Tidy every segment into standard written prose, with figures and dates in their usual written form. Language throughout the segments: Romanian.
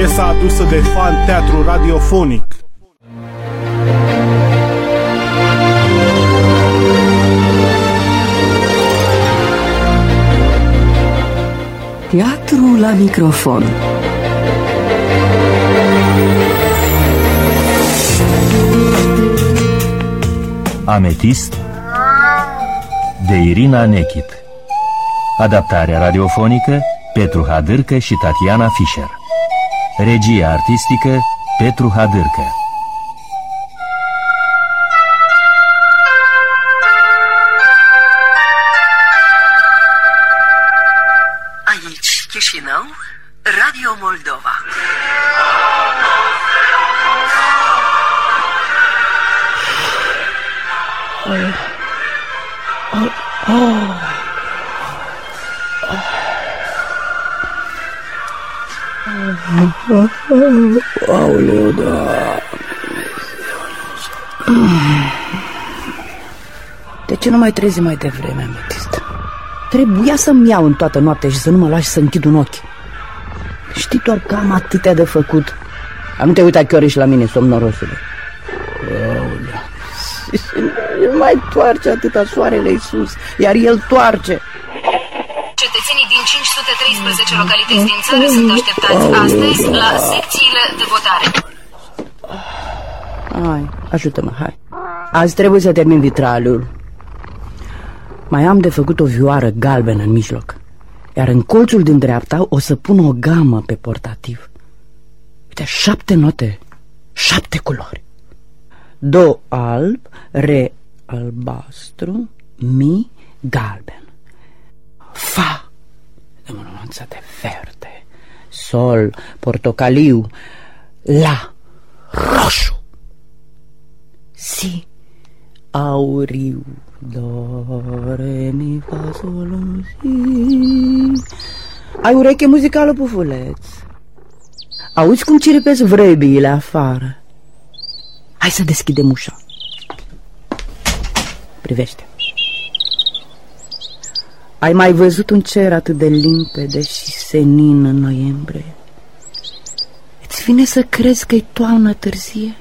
Piesa adusă de fan teatru radiofonic. Teatru la microfon. Ametist de Irina Nechit. Adaptarea radiofonică Petru Hadârcă și Tatiana Fischer. Regia artistică Petru Hadârcă. Aici, Chișinău, Radio Moldova. Aoleu, da. De ce nu mai trezi mai devreme, Ametist? Trebuia să-mi iau în toată noaptea și să nu mă lași să închid un ochi. Știi doar că am atâtea de făcut. A, nu te uita chioriși la mine, somnorosule. Aoleu. Nu mai toarce atâta soarele-i sus, iar el toarce. Cetățenii din 513 localități din țară sunt așteptați astăzi la secțiile de votare. Hai, ajută-mă, hai. Azi trebuie să termin vitraliul. Mai am de făcut o vioară galbenă în mijloc, iar în colțul din dreapta o să pun o gamă pe portativ. Uite, 7 note, 7 culori. Do alb, re albastru, mi galben. Fa de mănunță de verde, sol portocaliu, la roșu, si auriu, do re mi fa sol si. Ai ureche muzicală, pufuleț? Auzi cum ciripesc vrăbiile afară? Hai să deschidem ușa. Privește. Ai mai văzut un cer atât de limpede și senin în noiembrie? Îți vine să crezi că-i toamnă târzie?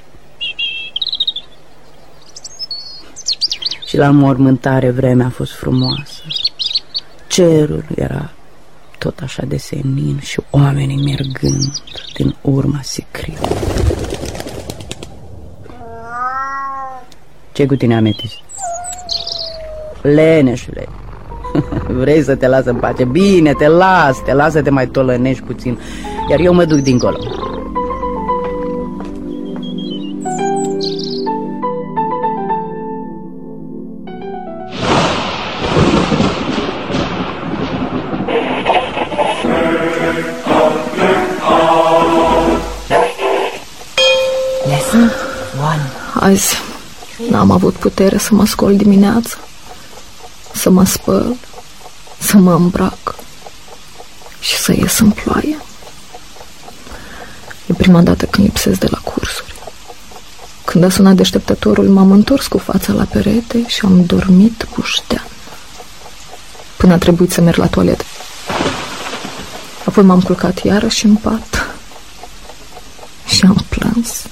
Și la mormântare vremea a fost frumoasă. Cerul era tot așa de senin și oamenii mergând din urma sicrită. Ce cu tine, Ametist? Leneșule, vrei să te las în pace? Bine, te las, să te mai tolănești puțin, iar eu mă duc dincolo. Lesson 1. Azi n-am avut putere să mă scol dimineața, să mă spăl, să mă îmbrac și să ies în ploaie. E prima dată când lipsesc de la cursuri. Când a sunat deșteptătorul, m-am întors cu fața la perete și am dormit buștean până a trebuit să merg la toaletă. Apoi m-am culcat iarăși în pat și am plâns.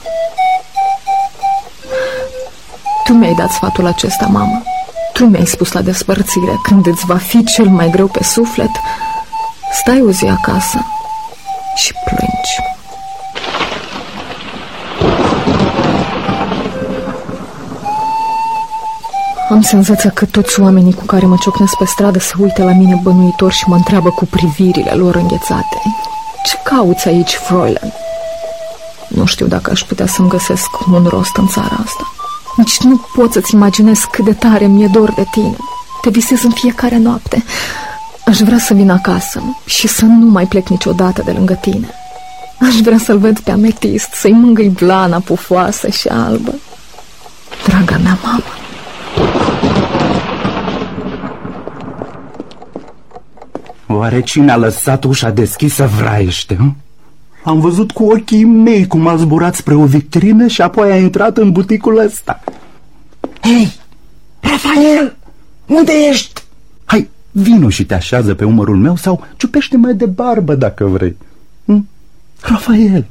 Tu mi-ai dat sfatul acesta, mamă. Tu mi-ai spus la despărțire, când îți va fi cel mai greu pe suflet, stai o zi acasă și plângi. Am senzația că toți oamenii cu care mă ciocnesc pe stradă se uită la mine bănuitor și mă întreabă cu privirile lor înghețate: ce cauți aici, Fräulein? Nu știu dacă aș putea să-mi găsesc un rost în țara asta. Nici nu pot să-ți imaginezi cât de tare mi-e dor de tine. Te visez în fiecare noapte. Aș vrea să vin acasă și să nu mai plec niciodată de lângă tine. Aș vrea să-l văd pe Ametist, să-i mângâi blana pufoasă și albă. Draga mea mamă. Oare cine a lăsat ușa deschisă vraiește? Am văzut cu ochii mei cum a zburat spre o vitrină și apoi a intrat în buticul ăsta. Hei, Rafael, unde ești? Hai, vino și te așează pe umărul meu sau ciupește-mă de barbă dacă vrei. Rafael!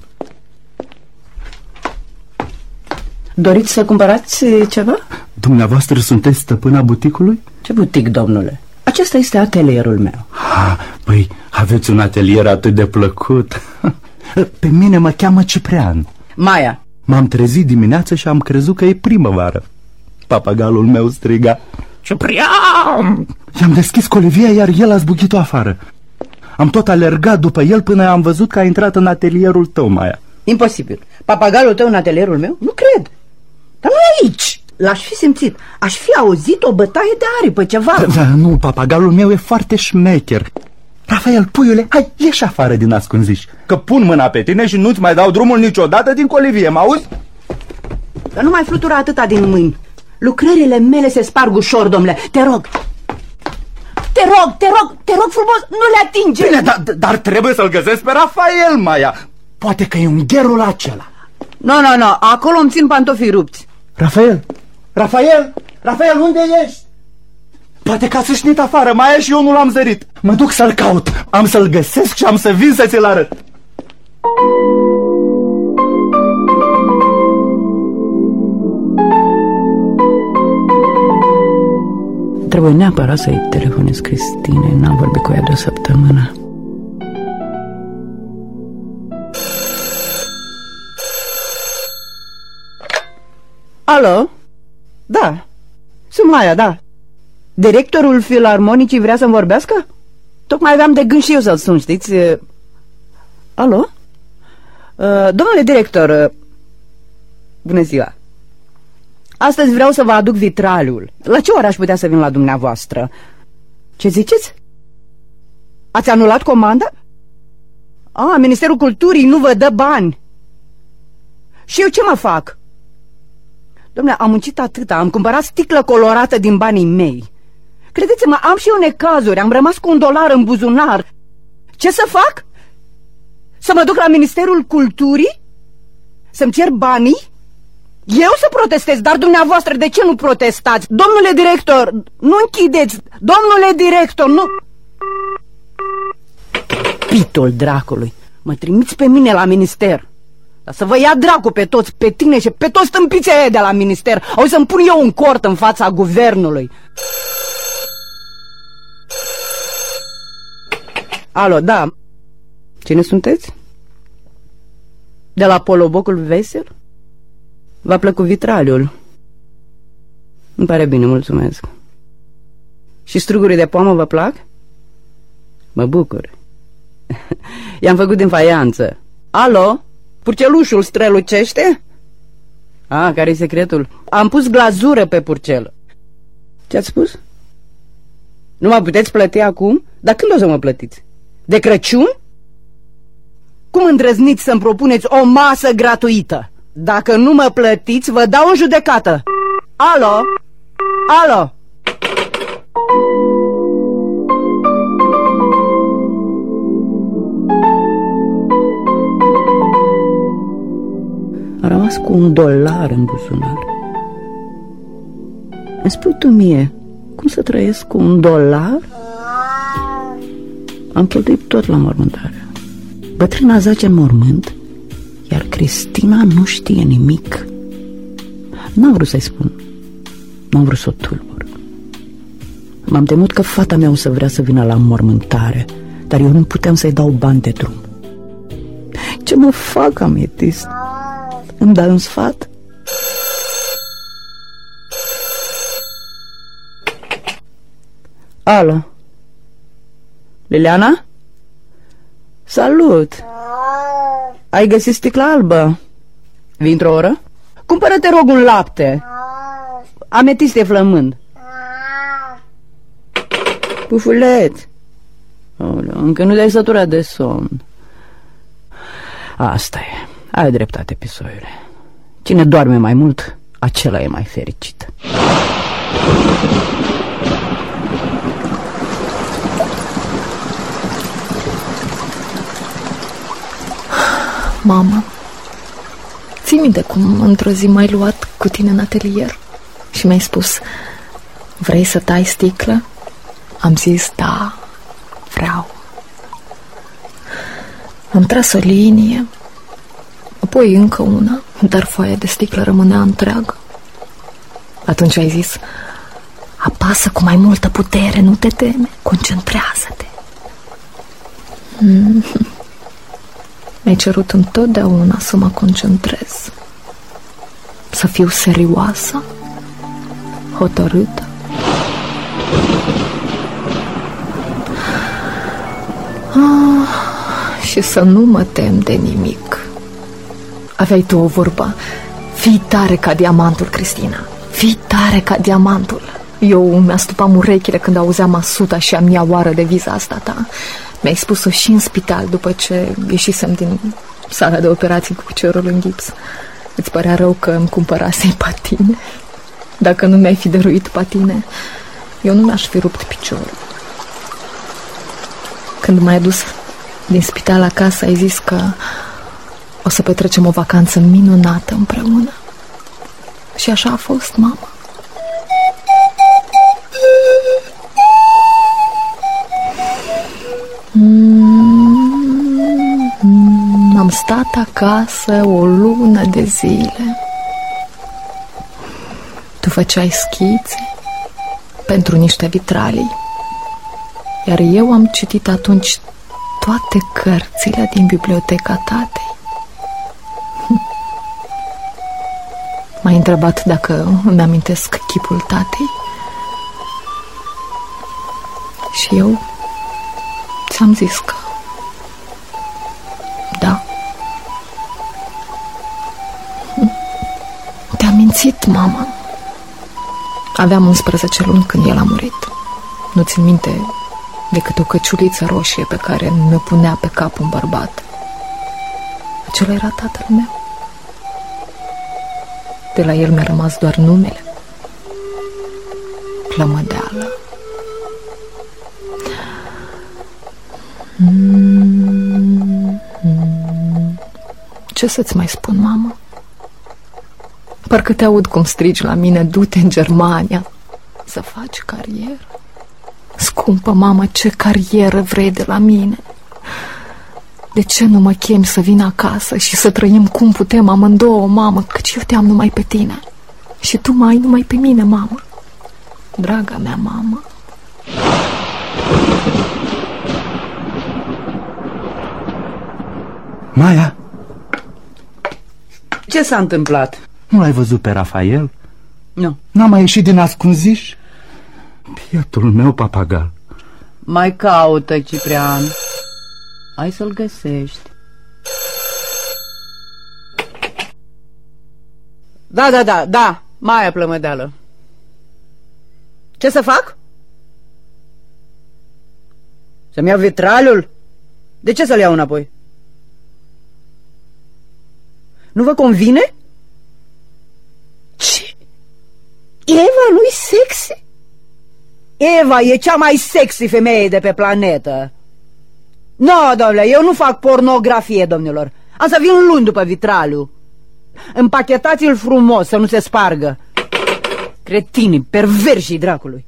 Doriți să cumpărați ceva? Dumneavoastră sunteți stăpâna buticului? Ce butic, domnule? Acesta este atelierul meu. Păi, aveți un atelier atât de plăcut. Pe mine mă cheamă Ciprian. Maia. M-am trezit dimineața și am crezut că e primăvară. Papagalul meu striga: Ciprian! I-am deschis colivia, iar el a zbuchit-o afară. Am tot alergat după el până am văzut că a intrat în atelierul tău, Maia. Imposibil. Papagalul tău în atelierul meu? Nu cred. Dar nu e aici. L-aș fi simțit. Aș fi auzit o bătaie de aripă, ceva. Da, nu, papagalul meu e foarte șmecher. Rafael, puiule, hai, ieși afară din ascunziș, că pun mâna pe tine și nu-ți mai dau drumul niciodată din colivie, m-auzi? Dar nu mai flutura atâta din mâini. Lucrările mele se sparg ușor, domnule. Te rog. Te rog frumos, nu le atinge. Bine, dar trebuie să-l găsesc pe Rafael, Maia. Poate că e ungherul acela. Nu, acolo îmi țin pantofii rupți. Rafael, unde ești? Poate că a sâșnit afară, Maia, și eu nu l-am zărit. Mă duc să-l caut, am să-l găsesc și am să vin să ți-l arăt. Trebuie neapărat să-i telefonez Cristinei. N-am vorbit cu ea de o săptămână. Alo? Da, sunt Maia, da. Directorul Filarmonicii vrea să-mi vorbească? Tocmai aveam de gând și eu să-l sun, știți? Alo? Domnule director, bună ziua. Astăzi vreau să vă aduc vitraliul. La ce oră aș putea să vin la dumneavoastră? Ce ziceți? Ați anulat comanda? Ministerul Culturii nu vă dă bani. Și eu ce mă fac? Dom'le, am muncit atâta, am cumpărat sticlă colorată din banii mei. Credeți-mă, am și eu necazuri, am rămas cu $1 în buzunar. Ce să fac? Să mă duc la Ministerul Culturii? Să-mi cer banii? Eu să protestez, dar dumneavoastră de ce nu protestați? Domnule director, nu închideți! Domnule director, nu... Pitul dracului, mă trimiți pe mine la minister. Dar să vă ia dracu pe toți, pe tine și pe toți tâmpiții aia de la minister. O să-mi pun eu un cort în fața guvernului. Alo, da. Cine sunteți? De la Polobocul Vesel? V-a plăcut vitraliul? Îmi pare bine, mulțumesc. Și strugurii de poamă vă plac? Mă bucur. I-am făcut din faianță. Alo? Purcelușul strălucește? Care-i secretul? Am pus glazură pe purcel. Ce-ați spus? Nu mă puteți plăti acum? Dar când o să mă plătiți? De Crăciun? Cum îndrăzniți să-mi propuneți o masă gratuită? Dacă nu mă plătiți, vă dau în judecată. Alo? Alo? Am rămas cu $1 în buzunar. Îmi spui tu mie, cum să trăiesc cu $1? Am cheltuit tot la mormântare. Bătrâna zace în mormânt, iar Cristina nu știe nimic. N-am vrut să-i spun, n-am vrut să o tulbur. M-am temut că fata mea o să vrea să vină la mormântare, dar eu nu puteam să-i dau bani de drum. Ce mă fac, Ametist? Îmi dai un sfat? Alo? Liliana? Salut! Ai găsit sticla albă? Vii într-o oră? Cumpără, te rog, un lapte. Ametist e flămând. Pufuleț! Încă nu te-ai săturat de somn. Asta e. Ai dreptate, pisoiule. Cine doarme mai mult, acela e mai fericit. Mama, ții minte cum într-o zi m-ai luat cu tine în atelier și mi-ai spus: vrei să tai sticlă? Am zis: da, vreau. Am tras o linie, apoi încă una, dar foaia de sticlă rămânea întreagă. Atunci ai zis: apasă cu mai multă putere, nu te teme, concentrează-te. Mi-ai cerut întotdeauna să mă concentrez, să fiu serioasă, hotărâtă. Și să nu mă tem de nimic. Aveai tu o vorbă: fii tare ca diamantul, Cristina, fii tare ca diamantul. Eu mi-astupam urechile când auzeam 100 și a mia oară de viza asta ta. Mi-ai spus-o și în spital după ce ieșisem din sala de operații cu piciorul în gips. Îți părea rău că îmi cumpărasei patine? Dacă nu mi-ai fi dăruit patine, eu nu mi-aș fi rupt piciorul. Când m-ai adus din spital acasă, ai zis că o să petrecem o vacanță minunată împreună. Și așa a fost, mama. Am stat acasă o lună de zile. Tu făceai schițe pentru niște vitralii, iar eu am citit atunci toate cărțile din biblioteca tatei. M-ai întrebat dacă îmi amintesc chipul tatei și eu ți-am zis că da. Te-am mințit, mama. Aveam 11 luni când el a murit. Nu țin minte decât o căciuliță roșie pe care mi-o punea pe cap un bărbat. Acela era tatăl meu. De la el mi-a rămas doar numele: Plămădeală. Ce să-ți mai spun, mamă? Parcă te aud cum strigi la mine: du-te în Germania să faci carieră. Scumpă mamă, ce carieră vrei de la mine? De ce nu mă chemi să vin acasă și să trăim cum putem amândouă, mamă? Căci eu te am numai pe tine și tu mă ai numai pe mine, mamă. Draga mea mamă. Maia, Ce s-a întâmplat? nu l-ai văzut pe Rafael? Nu. N-a mai ieșit din ascunziș? Bietul meu papagal. Mai caută, Ciprian. Hai să-l găsești. Da, Maia Plămădeală. Ce să fac? Să-mi iau vitralul? De ce să-l iau înapoi? Nu vă convine? Ce? Eva nu-i sexy? Eva e cea mai sexy femeie de pe planetă. No, domnule, eu nu fac pornografie, domnilor. Am să vin luni după vitraliu. Împachetați-l frumos, să nu se spargă. Cretinii, perverșii dracului.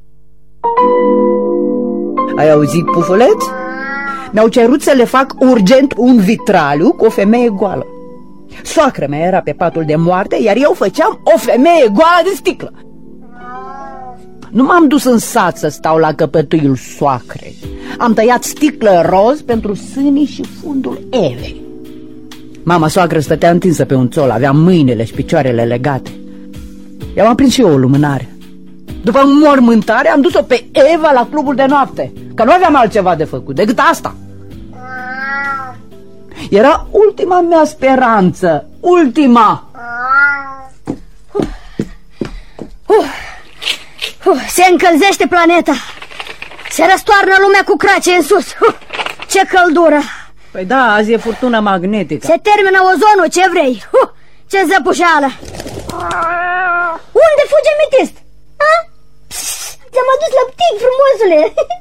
Ai auzit, pufuleț? Mi-au cerut să le fac urgent un vitraliu cu o femeie goală. Soacră mea era pe patul de moarte, iar eu făceam o femeie goală de sticlă. Nu m-am dus în sat să stau la căpătâiul soacrei. Am tăiat sticlă roz pentru sânii și fundul Evei. Mama soacră stătea întinsă pe un țol, avea mâinile și picioarele legate. I-am aprins și eu o lumânare. După mormântare am dus-o pe Eva la clubul de noapte, că nu aveam altceva de făcut decât asta. Era ultima mea speranță, ultima. Se încălzește planeta. Se răstoarnă lumea cu crace în sus. Ce căldură. Păi da, azi e furtună magnetică. Se termină ozonul, ce vrei? Ce zăpușeală. Unde fugi, ametist? Ți-am adus lăptic, frumosule.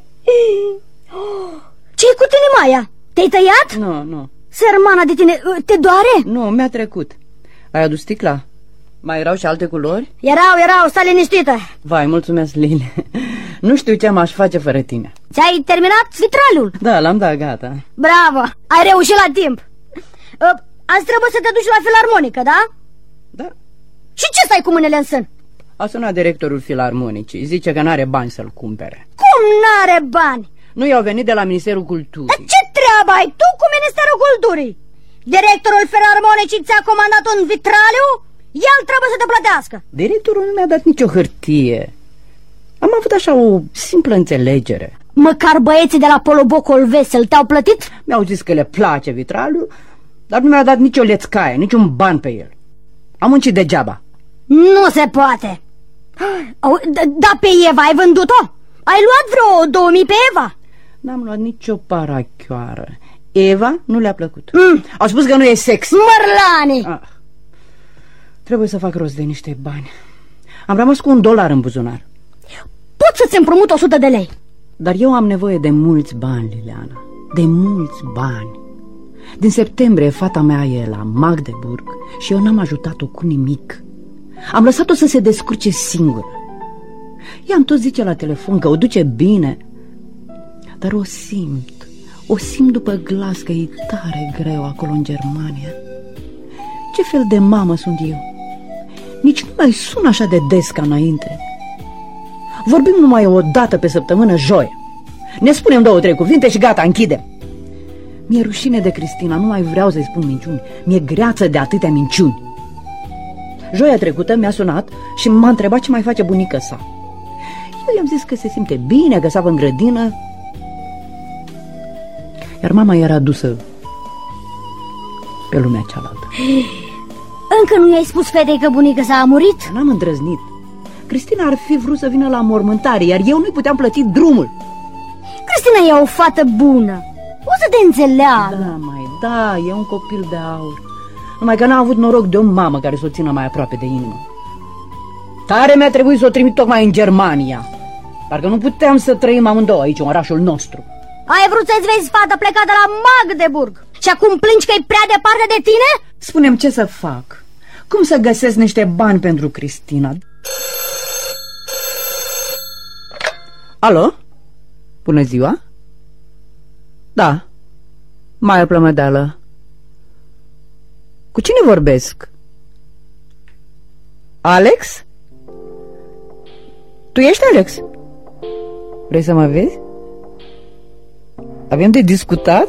Ce-i cu tine, Maia? Te-ai tăiat? Nu. Sărmana de tine, te doare? Nu, mi-a trecut. Ai adus sticla? Mai erau și alte culori? Erau, stai liniștită. Vai, mulțumesc, Lili. Nu știu ce m-aș face fără tine. Ți-ai terminat vitraliul? Da, l-am dat gata. Bravo, ai reușit la timp. Azi trebuie să te duci la filarmonică, da? Da. Și ce stai cu mâinile în sân? A sunat directorul filarmonicii. Zice că n-are bani să-l cumpere. Cum n-are bani? Nu i-au venit de la Ministerul Culturii. Dar ce treabă ai tu cu Ministerul Culturii? Directorul filarmonicii ți-a comandat un vitraliu? El trebuie să te plătească. Directorul nu mi-a dat nicio hârtie. Am avut așa o simplă înțelegere. Măcar băieții de la Polobocol Vesel te-au plătit? Mi-au zis că le place vitraliu, dar nu mi-a dat nicio lețcaie, niciun ban pe el. Am muncit degeaba. Nu se poate. Da, pe Eva ai vândut-o? Ai luat vreo 2000 pe Eva? N-am luat nicio parachioară. Eva nu le-a plăcut. Au spus că nu e sex. Mărlani! Trebuie să fac rost de niște bani. Am rămas cu $1 în buzunar. Pot să-ți împrumut 100 de lei. Dar eu am nevoie de mulți bani, Liliana. De mulți bani. Din septembrie fata mea e la Magdeburg și eu n-am ajutat-o cu nimic. Am lăsat-o să se descurce singură. Ea îmi tot zice la telefon că o duce bine, dar o simt după glas că e tare greu acolo în Germania. Ce fel de mamă sunt eu? Nici nu mai sun așa de des ca înainte. Vorbim numai o dată pe săptămână, joia. Ne spunem 2-3 cuvinte și gata, închidem. Mi-e rușine de Cristina, nu mai vreau să-i spun minciuni. Mi-e greață de atâtea minciuni. Joia trecută mi-a sunat și m-a întrebat ce mai face bunica sa. Eu i-am zis că se simte bine, că s-a în grădină. Iar mama era dusă pe lumea cealaltă. Încă nu i-ai spus fetei că bunica sa a murit? N-am îndrăznit. Cristina ar fi vrut să vină la mormântare, iar eu nu-i puteam plăti drumul. Cristina e o fată bună. O să te înțeleagă. Da, e un copil de aur. Numai că n-a avut noroc de o mamă care să o țină mai aproape de inimă. Tare mi-a trebuit să o trimit tocmai în Germania. Parcă nu puteam să trăim amândouă aici, în orașul nostru. Ai vrut să-ți vezi fata plecată la Magdeburg și acum plângi că e prea departe de tine? Spune-mi ce să fac. Cum să găsesc niște bani pentru Cristina? Alo? Bună ziua? Da. Maia Plămădeală. Cu cine vorbesc? Alex? Tu ești Alex? Vrei să mă vezi? Avem de discutat?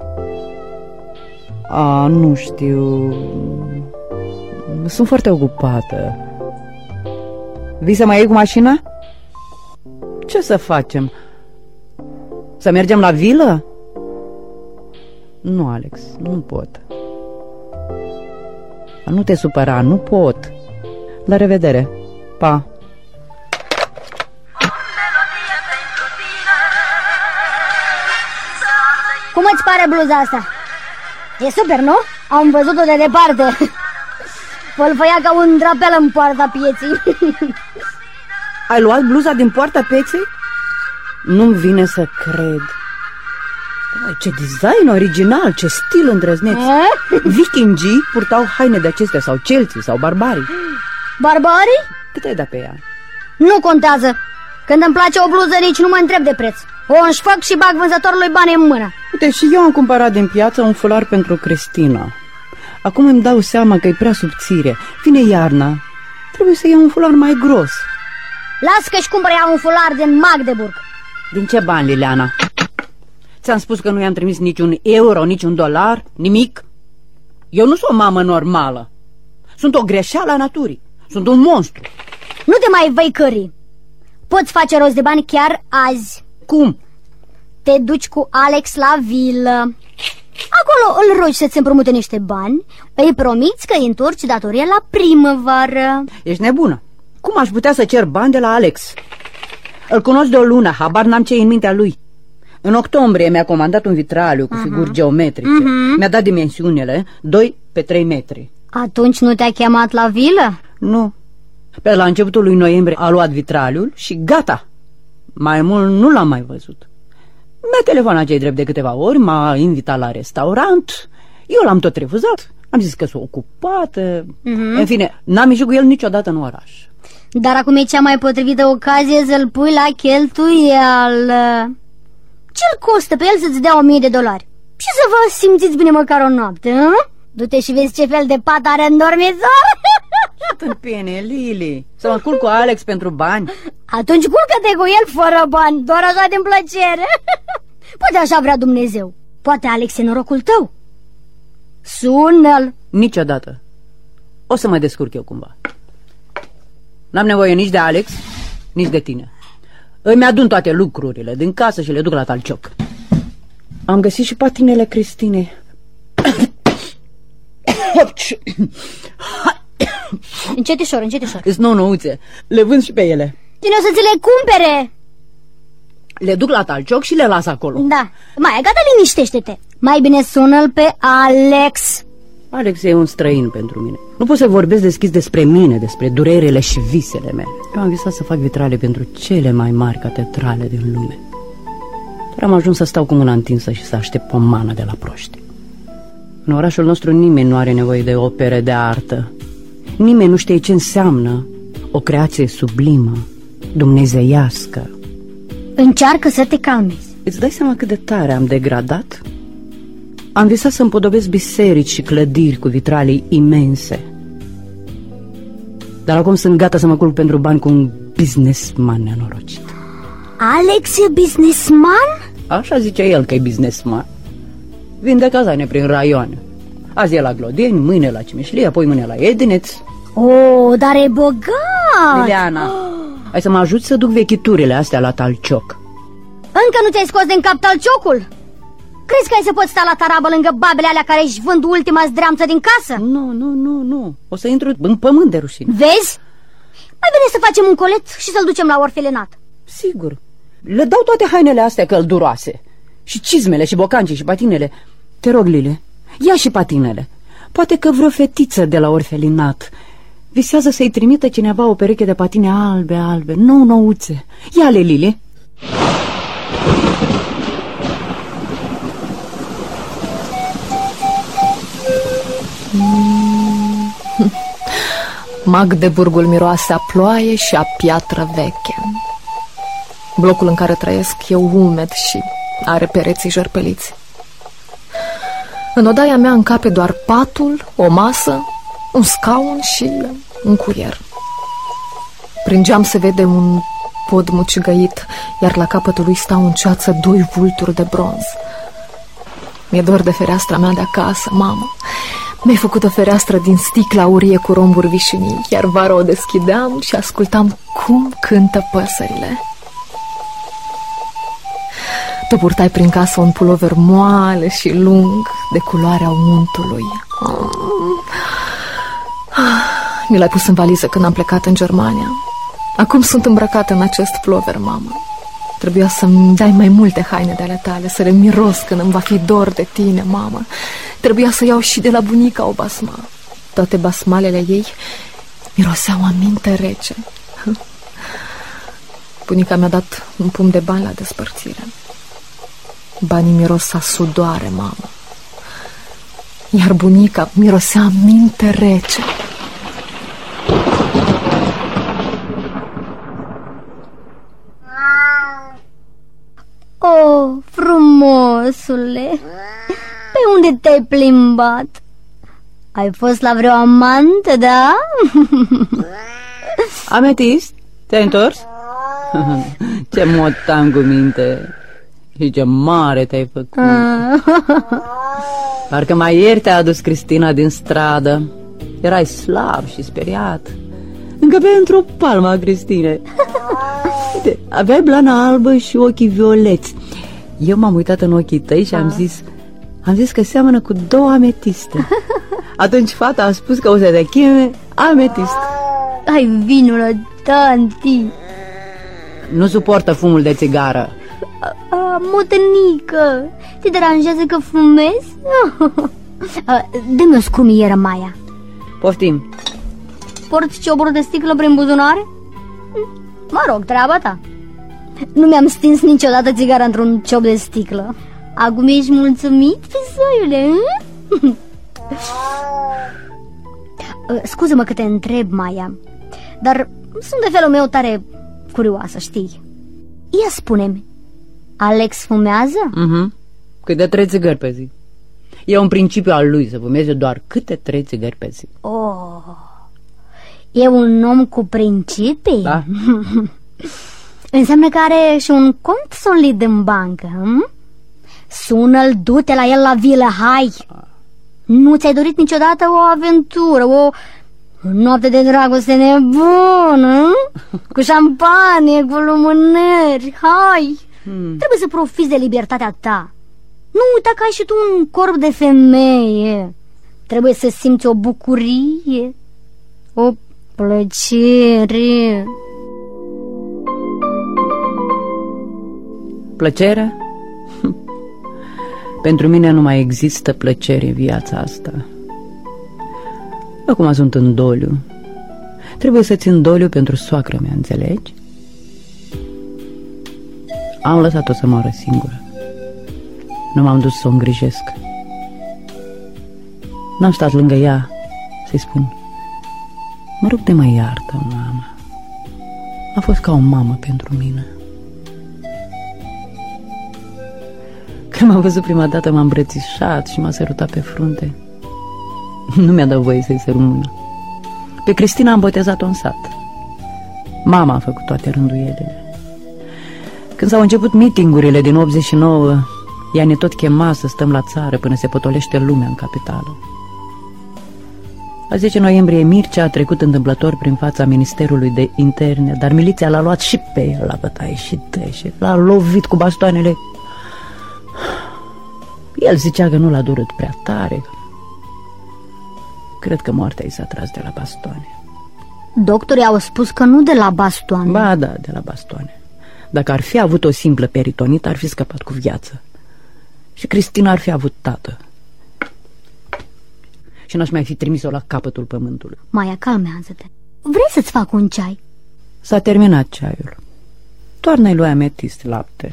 Nu știu. Sunt foarte ocupată. Vii să mai iei cu mașina? Ce să facem? Să mergem la vilă? Nu, Alex, nu pot. Nu te supăra, nu pot. La revedere. Pa. Cum îți pare bluza asta? E super, nu? Am văzut-o de departe. Fălfăia ca un drapel în poarta pieții. Ai luat bluza din poarta pieței? Nu-mi vine să cred. Ce design original, ce stil îndrăzneț. Vikingii purtau haine de acestea, sau celții, sau barbarii. Barbarii? Cât ai dat pe ea? Nu contează. Când îmi place o bluză, nici nu mă întreb de preț. O înșfăc și bag vânzătorului bani în mână. Uite, și eu am cumpărat din piață un fular pentru Cristina. Acum îmi dau seama că e prea subțire. Vine iarna, trebuie să iau un fular mai gros. Las că-și cumpăr ea un fular din Magdeburg. Din ce bani, Liliana? Ți-am spus că nu i-am trimis niciun euro, niciun $1, nimic. Eu nu sunt o mamă normală. Sunt o greșeală a naturii. Sunt un monstru. Nu te mai văicări. Poți face rost de bani chiar azi. Cum? Te duci cu Alex la vilă. Acolo îl rogi să-ți împrumute niște bani. Îi promiți că îi întorci datoria la primăvară. Ești nebună. Cum aș putea să cer bani de la Alex? Îl cunosc de o lună, habar n-am ce în mintea lui. În octombrie mi-a comandat un vitraliu cu figuri geometrice. Mi-a dat dimensiunile, 2 pe 3 metri. Atunci nu te-a chemat la vilă? Nu. Pe la începutul lui noiembrie a luat vitraliul și gata. Mai mult nu l-am mai văzut. Mi-a telefonat cei drept de câteva ori, m-a invitat la restaurant. Eu l-am tot refuzat. Am zis că sunt ocupată. În fine, n-am ieșit cu el niciodată în oraș. Dar acum e cea mai potrivită ocazie să-l pui la cheltuială. Ce-l costă pe el să-ți dea $1000? Și să vă simțiți bine măcar o noapte, hă? Du-te și vezi ce fel de pat are în dormitor. Tâmpenie, Lili, să mă culc cu Alex pentru bani? Atunci culcă-te cu el fără bani, doar așa din plăcere. Poate așa vrea Dumnezeu. Poate Alex e norocul tău. Sună-l. Niciodată. O să mă descurc eu cumva. N-am nevoie nici de Alex, nici de tine. Îmi adun toate lucrurile din casă și le duc la Talcioc. Am găsit și patinele Cristinei. Încetișor, încetișor. Îs nouțe. Le vând și pe ele. Cine o să ți le cumpere? Le duc la Talcioc și le las acolo. Da, mai gata, liniștește-te. Mai bine sună-l pe Alex. Alex e un străin pentru mine. Nu pot să vorbesc deschis despre mine, despre durerile și visele mele. Eu am visat să fac vitrale pentru cele mai mari catedrale din lume. Dar am ajuns să stau cu mâna întinsă și să aștept pomană de la proști. În orașul nostru nimeni nu are nevoie de opere de artă. Nimeni nu știe ce înseamnă o creație sublimă, dumnezeiască. Încearcă să te calmezi. Îți dai seama cât de tare am degradat? Am visat să împodobesc biserici și clădiri cu vitralii imense. Dar acum sunt gata să mă culc pentru bani cu un businessman nenorocit. Alex e businessman? Așa zice el că e businessman. Vinde cazane prin raioane. Azi e la Glodeni, mâine la Cimeșlie, apoi mâine la Edineț. Oh, dar e bogat! Liliana, hai să mă ajut să duc vechiturile astea la Talcioc. Încă nu ți-ai scos din cap Talciocul? Crezi că ai să poți sta la tarabă lângă babele alea care își vând ultima zdreamță din casă? Nu. O să intru în pământ de rușine. Vezi? Mai bine să facem un colet și să-l ducem la orfelinat. Sigur. Le dau toate hainele astea călduroase. Și cizmele și bocancii și patinele. Te rog, Lili, ia și patinele. Poate că vreo fetiță de la orfelinat visează să-i trimită cineva o pereche de patine albe, nouțe. Ia-le, Lili. Magdeburgul miroase a ploaie și a piatră veche. Blocul în care trăiesc e umed și are pereții jărpeliți. În odaia mea încape doar patul, o masă, un scaun și un curier. Prin geam se vede un pod mucigăit, iar la capătul lui stau în ceață 2 vulturi de bronz. Mi-e dor de fereastra mea de acasă, mamă. Mi-ai făcut o fereastră din sticlă aurie cu romburi vișinii, iar vara o deschideam și ascultam cum cântă păsările. Tu purtai prin casă un pulover moale și lung, de culoarea untului. Mi l-ai pus în valiză când am plecat în Germania. Acum sunt îmbrăcată în acest pulover, mamă. Trebuia să-mi dai mai multe haine de ale tale, să le miros când îmi va fi dor de tine, mamă. Trebuia să iau și de la bunica o basma. Toate basmalele ei miroseau a minte rece. Bunica mi-a dat un pumn de bani la despărțire. Banii miros a sudoare, mamă. Iar bunica mirosea a minte rece. Oh, frumosule, pe unde te-ai plimbat? Ai fost la vreo amantă, da? Ametist, te-ai întors? Ce motan cu minte. Și ce mare te-ai făcut. Parcă mai ieri te-a adus Cristina din stradă. Erai slab și speriat. Încăpeai într-o palmă a Cristinei. Uite, aveai blana albă și ochii violeți. Eu m-am uitat în ochii tăi și am zis că seamănă cu 2 ametiste. Atunci fata a spus că o să te cheme Ametist. Hai, vinul, tanti. Nu suportă fumul de țigară. Motănică, te deranjează că fumezi? Dă-mi o scrumieră, Maia. Poftim. Porți cioburi de sticlă prin buzunare? Mă rog, treaba ta. Nu mi-am stins niciodată țigara într-un ciob de sticlă. Acum ești mulțumit, pisoiule? Scuză-mă că te întreb, Maia, dar Sunt de felul meu tare curioasă, știi? Ia spune-mi, Alex fumează? Câte 3 țigări pe zi. E un principiu al lui să fumeze doar câte 3 țigări pe zi. E un om cu principii? Da. Înseamnă că are și un cont solid în bancă, Sună-l, du-te la el la vilă, hai! Nu ți-ai dorit niciodată o aventură, o noapte de dragoste nebună, cu șampanie, cu lumânări, hai! Trebuie să profiți de libertatea ta. Nu uita că ai și tu un corp de femeie. Trebuie să simți o bucurie, o plăcere. Plăcerea? Pentru mine nu mai există plăcere în viața asta. Acum sunt în doliu. Trebuie să țin doliu pentru soacră mea, înțelegi? Am lăsat-o să moară singură. Nu m-am dus să o îngrijesc. N-am stat lângă ea să-i spun: mă rog de mă iartă, mama. A fost ca o mamă pentru mine. Când m-am văzut prima dată, m-a îmbrățișat și m-a sărutat pe frunte. Nu mi-a dat voie să-i sărut mâna. Pe Cristina am botezat-o în sat. Mama a făcut toate rânduielile. Când s-au început meetingurile din 89, ea ne tot chema să stăm la țară până se potolește lumea în capitală. La 10 noiembrie Mircea a trecut întâmplător prin fața Ministerului de Interne, dar miliția l-a luat și pe el la bătaie și și l-a lovit cu bastoanele. El zicea că nu l-a durut prea tare. Cred că moartea i s-a tras de la bastoane. Doctorii au spus că nu de la bastoane. Ba da, de la bastoane. Dacă ar fi avut o simplă peritonită, ar fi scăpat cu viață. Și Cristina ar fi avut tată. Și n-aș mai fi trimis-o la capătul pământului. Maia, calmează-te. Vrei să-ți fac un ceai? S-a terminat ceaiul. Toarnă-i lui Ametist lapte.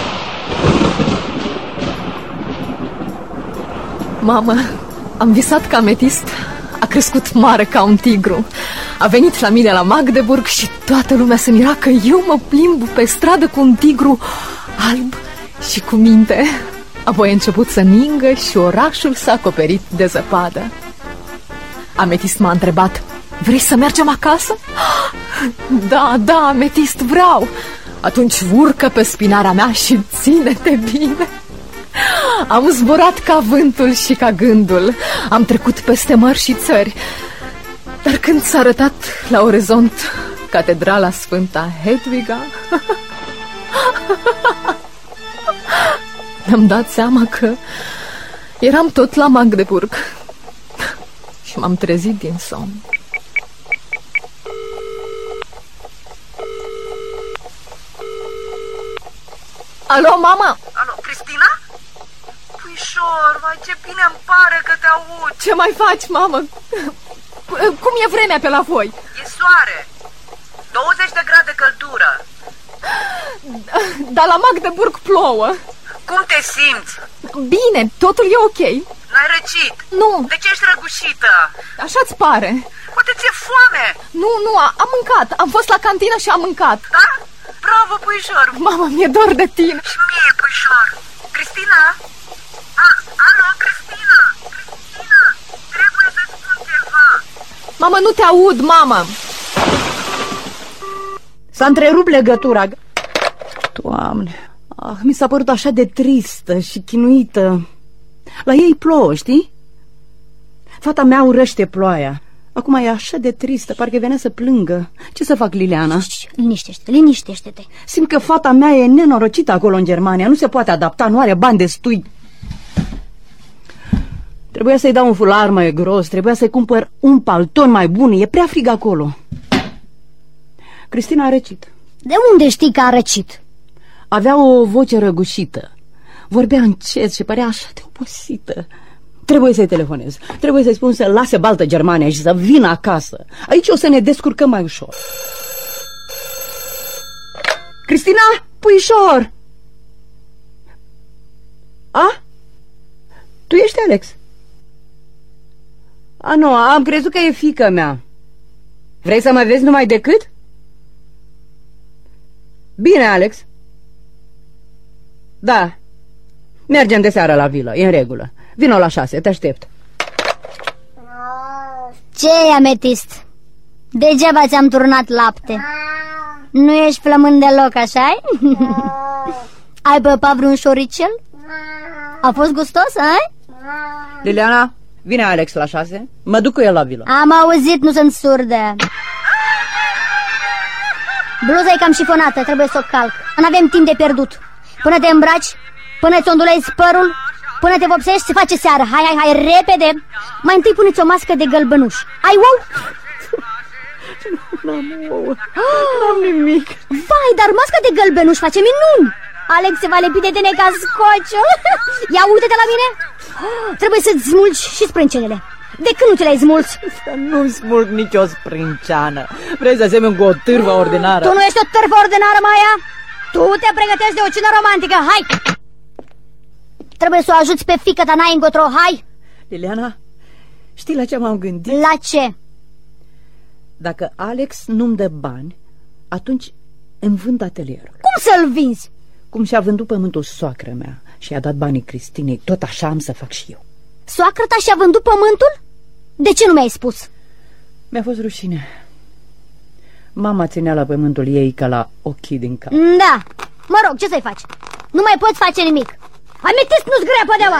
Mamă, am visat că Ametist a crescut mare ca un tigru. A venit la mine la Magdeburg și toată lumea se mira că eu mă plimb pe stradă cu un tigru alb și cu minte. Apoi a început să ningă și orașul s-a acoperit de zăpadă. Ametist m-a întrebat: vrei să mergem acasă? Da, Ametist, vreau. Atunci urcă pe spinarea mea și ține-te bine. Am zburat ca vântul și ca gândul. Am trecut peste mări și țări. Dar când s-a arătat la orizont catedrala Sfânta Hedviga, mi-am dat seama că eram tot la Magdeburg. Și m-am trezit din somn. Alo, mama? Alo, Cristina? Puișor, vai, ce bine îmi pare că te aud. Ce mai faci, mamă? Cum e vremea pe la voi? E soare, 20 de grade căldură. Dar la Magdeburg plouă. Cum te simți? Bine, totul e ok. N-ai răcit? Nu. De ce ești răgușită? Așa-ți pare. Poate ți-e foame. Nu, am mâncat. Am fost la cantină și am mâncat. Da? Bravo, puișor. Mama, mi-e dor de tine. Și mie, puișor. Cristina? Alo, Cristina? Cristina, trebuie să-ți spun ceva. Mama, nu te aud, mama. S-a întrerupt legătura. Doamne, mi s-a părut așa de tristă și chinuită. La ei plouă, știi? Fata mea urăște ploaia. Acum e așa de tristă, parcă venea să plângă. Ce să fac, Liliana? Liniștește-te. Simt că fata mea e nenorocită acolo în Germania. Nu se poate adapta, nu are bani destui. Trebuia să-i dau un fular mai gros, trebuia să-i cumpăr un palton mai bun. E prea frig acolo. Cristina a răcit. De unde știi că a răcit? Avea o voce răgușită. Vorbea încet și părea așa de obosită. Trebuie să-i telefonez. Trebuie să-i spun să lase baltă Germania și să vină acasă. Aici o să ne descurcăm mai ușor. Cristina, puișor! Tu ești Alex? Nu, am crezut că e fiica mea. Vrei să mă vezi numai decât? Bine, Alex. Da. Mergem de seară la vilă, e în regulă. Vino la 6, te aștept. Ce-i, Ametist? Degeaba ți-am turnat lapte. Nu ești flămând deloc, așa-i? Ai păpat vreun șoricel? A fost gustos, ai? Liliana, vine Alex la 6. Mă duc cu el la vilă. Am auzit, nu sunt surdă. Bluza e cam șifonată, trebuie să o calc. N-avem timp de pierdut. Până te îmbraci, până ți ondulezi părul, până te vopsești, se face seară. Hai, repede. Mai întâi puneți o mască de gălbănuș. Ai ou? N-am ouă. N-am nimic. Vai, dar masca de gălbenuș face minuni. Alex se va lepi de tine ca scociu. Ia uite-te la mine. Trebuie să-ți smulgi și sprâncenele. De când nu ți le-ai smuls? Nu-mi smulg nicio sprânceană. Vrei să semeni cu o târvă ordinară? Tu nu ești o târvă ordinară, Maia. Tu te pregătești de o cină romantică. Hai! Trebuie să o ajuți pe fiică ta, n-ai încotro. Hai! Liliana, știi la ce m-am gândit? La ce? Dacă Alex nu-mi dă bani, atunci îmi vând atelierul. Cum să-l vinzi? Cum și-a vândut pământul soacră mea și a dat banii Cristinei, tot așa am să fac și eu. Soacră ta și-a vândut pământul? De ce nu mi-ai spus? Mi-a fost rușine. Mama ținea la pământul ei ca la ochii din cap. Da, mă rog, ce să-i faci? Nu mai poți face nimic. Ametist, nu-ți grea podeaua.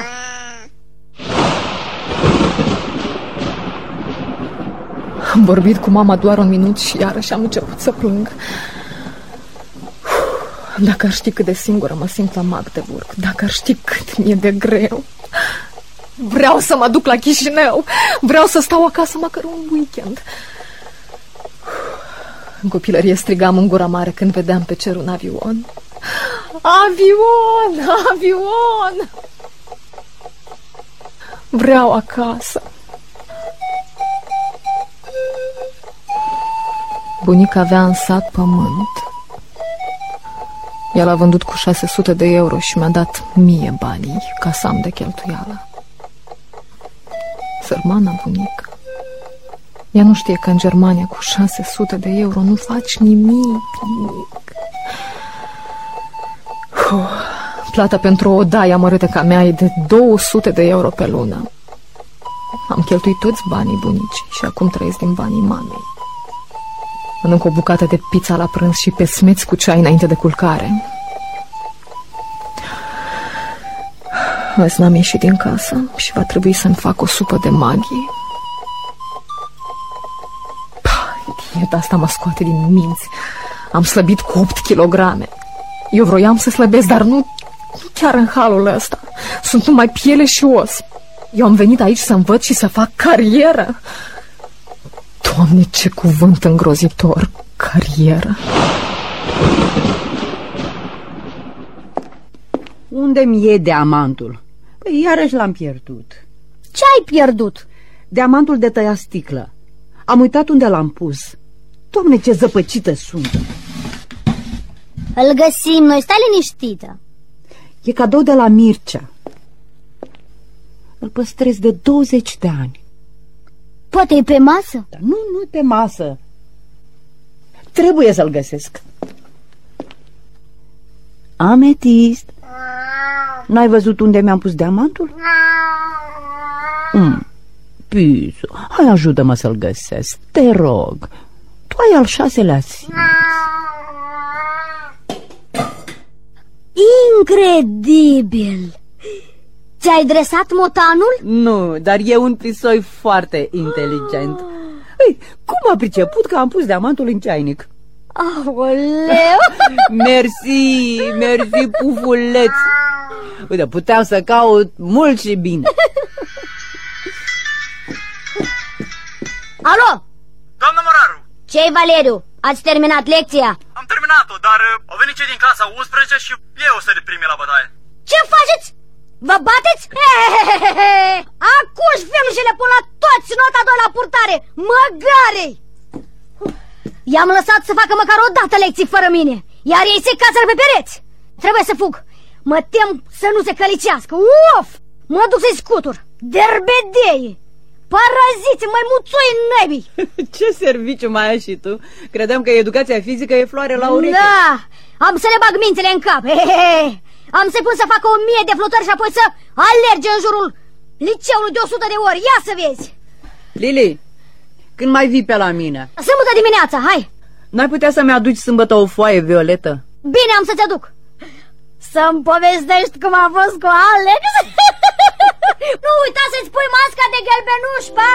Am vorbit cu mama doar un minut și iarăși am început să plâng. Dacă ar ști cât de singură mă simt la Magdeburg, dacă ar ști cât mi-e de greu. Vreau să mă duc la Chișinău, vreau să stau acasă măcar un weekend. În copilărie strigam în gura mare când vedeam pe cer un avion. Avion, avion! Vreau acasă. Bunica avea în sat pământ. El a vândut cu 600 de euro și mi-a dat 1000 banii ca să am de cheltuială. Sărmana bunică. Ea nu știe că în Germania cu 600 de euro nu faci nimic. Plata pentru o odaie amărâtă ca mea e de 200 de euro pe lună. Am cheltuit toți banii bunicii și acum trăiesc din banii mamei. Mănânc o bucată de pizza la prânz și pe smeți cu ceai înainte de culcare. Azi n-am ieșit din casă și va trebui să-mi fac o supă de maghi. Dieta asta mă scoate din minți. Am slăbit cu 8 kilograme. Eu vroiam să slăbesc, dar nu chiar în halul ăsta. Sunt numai piele și os. Eu am venit aici să învăț și să fac carieră. Doamne, ce cuvânt îngrozitor! Carieră! Unde-mi e diamantul? Păi iarăși l-am pierdut. Ce ai pierdut? Diamantul de tăia sticlă. Am uitat unde l-am pus. Doamne, ce zăpăcită sunt! Îl găsim noi, stai liniștită. E cadou de la Mircea. Îl păstrez de 20 de ani. Poate e pe masă? Dar nu pe masă. Trebuie să-l găsesc. Ametist, n-ai văzut unde mi-am pus diamantul? Pisu, hai ajută-mă să-l găsesc, te rog. Tu ai al 6-lea simț. Incredibil! Ți-ai dresat motanul? Nu, dar e un pisoi foarte inteligent. Ei, cum a priceput că am pus diamantul în ceainic? Aoleu! Mersi, pufuleț. Uite, puteam să caut mult și bine. Alo? Doamnă Moraru! Ce-i, Valeriu? Ați terminat lecția? Am terminat-o, dar au venit cei din clasa 11 și ei o să le primi la bătaie. Ce faceți? Vă bateți? Acum film și le pun la toți nota 2 la purtare. Măgarei! I-am lăsat să facă măcar o dată lecții fără mine, iar ei se cațără pe pereți. Trebuie să fug. Mă tem să nu se călicească. Uf! Mă duc să-i scutur. Derbedei! Paraziți, mai muțoi năbii! Ce serviciu mai ai și tu? Credeam că educația fizică e floare la ureche. Da, am să le bag mințele în cap. Am să-i pun să facă 1000 de flotări și apoi să alerge în jurul liceului de 100 de ori. Ia să vezi! Lili, când mai vii pe la mine? Sâmbătă dimineața, hai! N-ai putea să-mi aduci sâmbătă o foaie violetă? Bine, am să-ți aduc. Să-mi povestești cum a fost cu Alex. Nu uita să-ți pui masca de gălbenuș, pa!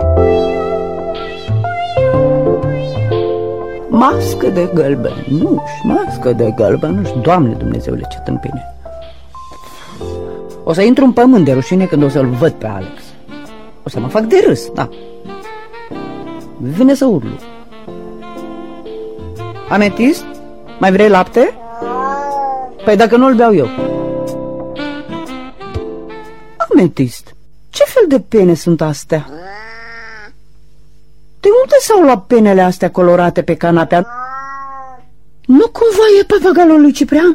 Mască de gălbenuș, mască de gălbenuș. Doamne Dumnezeule, ce tâmpine. O să intru în pământ de rușine când o să-l văd pe Alex. O să mă fac de râs, da. Vine să urlu. Ametist? Mai vrei lapte? Păi dacă nu-l beau eu. Ametist, ce fel de pene sunt astea? De unde s-au luat penele astea colorate pe canapea? Nu cumva e papagalul lui Ciprian?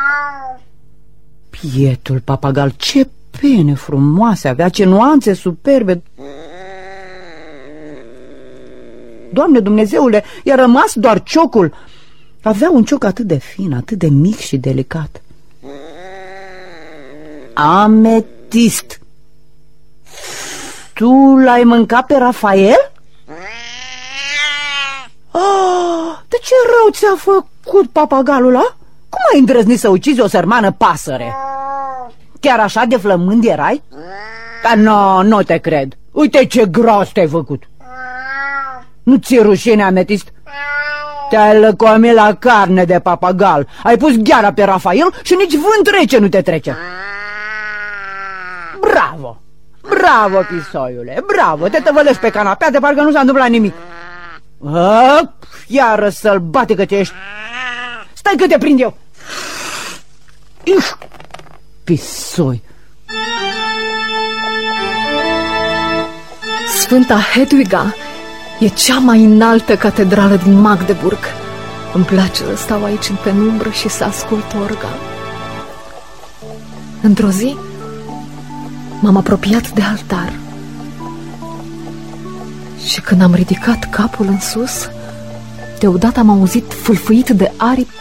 Pietul papagal, ce pene frumoase avea, ce nuanțe superbe. Doamne Dumnezeule, i-a rămas doar ciocul. Avea un cioc atât de fin, atât de mic și delicat. Ametist, tu l-ai mâncat pe Rafael? Oh, de ce rău ți-a făcut papagalul ăla? Cum ai îndrăznit să ucizi o sărmană pasăre? Chiar așa de flămând erai? Dar nu te cred. Uite ce gros te-ai făcut. Nu ți-e rușine, Ametist? Te-ai lăcomit la carne de papagal. Ai pus gheara pe Rafael și nici vânt rece nu te trece. Bravo! Bravo, pisoiule, bravo! Te tăvălești pe canapea de parcă nu s-a întâmplat nimic. Iară sălbatică ce ești. Stai că te prind eu. Pisoi. Sfânta Hedwiga e cea mai înaltă catedrală din Magdeburg. Îmi place să stau aici în penumbră și să ascult orga. Într-o zi m-am apropiat de altar și când am ridicat capul în sus, deodată am auzit fâlfâit de aripi.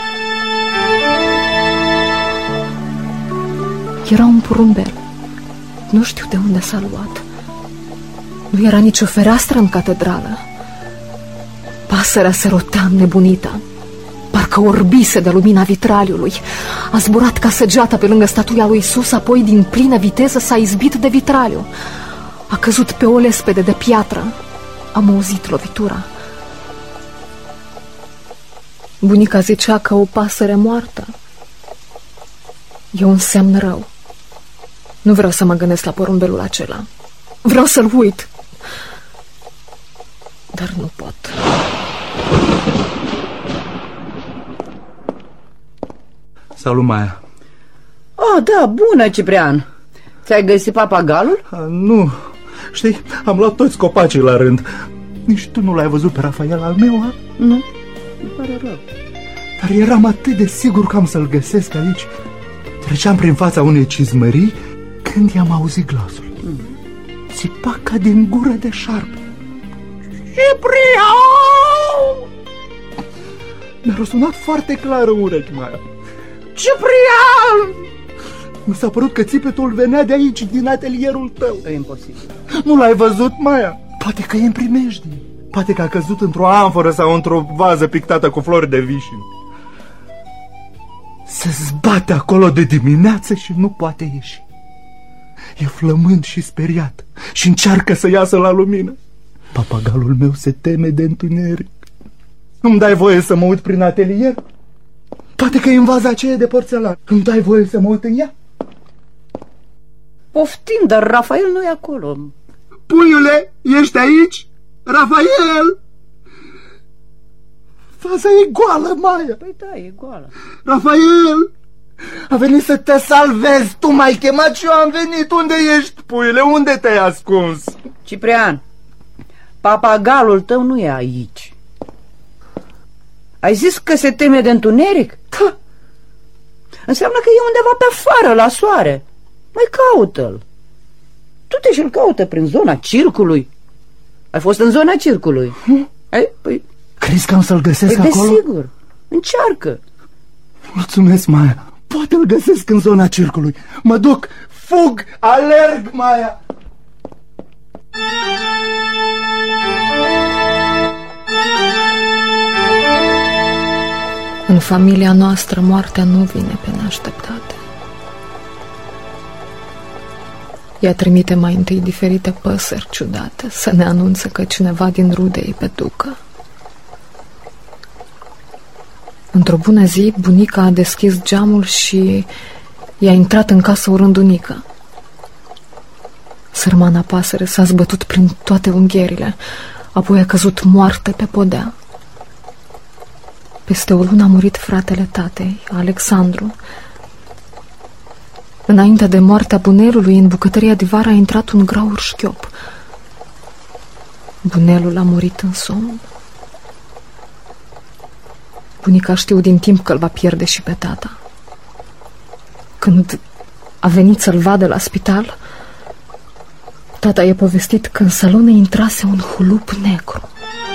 Era un porumbel. Nu știu de unde s-a luat. Nu era nicio fereastră în catedrală. Pasărea se rotea înnebunită. Parcă orbise de lumina vitraliului. A zburat ca săgeata pe lângă statuia lui Isus, apoi din plină viteză s-a izbit de vitraliu. A căzut pe o lespede de piatră. Am auzit lovitura. Bunica zicea că o pasăre moartă e un semn rău. Nu vreau să mă gândesc la porumbelul acela. Vreau să-l uit, dar nu pot. Salut, Maia. Oh, da, bună, Ciprian. Ți-ai găsit papagalul? Nu, știi, am luat toți copacii la rând. Nici tu nu l-ai văzut pe Rafael al meu, ha? Nu, îmi pare rău. Dar eram atât de sigur că am să-l găsesc aici. Treceam prin fața unei cizmării când i-am auzit glasul. Țipa ca din gură de șarpe. Ciprian! Mi-a răsunat foarte clar în urechi, Maia. Ciprian! Mi s-a părut că țipetul venea de aici, din atelierul tău. E imposibil. Nu l-ai văzut, Maia? Poate că e în primejdie. Poate că a căzut într-o amforă sau într-o vază pictată cu flori de vișin. Se zbate acolo de dimineață și nu poate ieși. E flămând și speriat și încearcă să iasă la lumină. Papagalul meu se teme de întuneric. Îmi dai voie să mă uit prin atelier? Poate că e în vaza aceea de porțelan. Îmi dai voie să mă uit în ea? Poftim, dar Rafael nu e acolo. Puiule, ești aici? Rafael! Faza e goală, Maia. Păi da, e goală. Rafael! A venit să te salvezi. Tu m-ai chemat și eu am venit. Unde ești, puiule? Unde te-ai ascuns? Ciprian, papagalul tău nu e aici. Ai zis că se teme de întuneric? Da. Înseamnă că e undeva pe afară, la soare. Mai caută-l. Du-te și-l caută prin zona circului. Ai fost în zona circului? Păi... Crezi că am să-l găsesc acolo? Desigur, încearcă. Mulțumesc, Maia. Poate îl găsesc în zona circului. Mă duc, fug, alerg, Maia. În familia noastră moartea nu vine pe neașteptate. Ea trimite mai întâi diferite păsări ciudate să ne anunțe că cineva din rude îi petucă. Într-o bună zi, bunica a deschis geamul și i-a intrat în casă o rândunică. Sărmana pasăre s-a zbătut prin toate unghierile, apoi a căzut moartă pe podea. Peste o lună a murit fratele tatei, Alexandru. Înainte de moartea bunelului, în bucătăria de vară a intrat un graur șchiop. Bunelul a murit în somn. Bunica știu din timp că îl va pierde și pe tata. Când a venit să-l vadă la spital, tata i-a povestit că în salon intrase un hulup negru.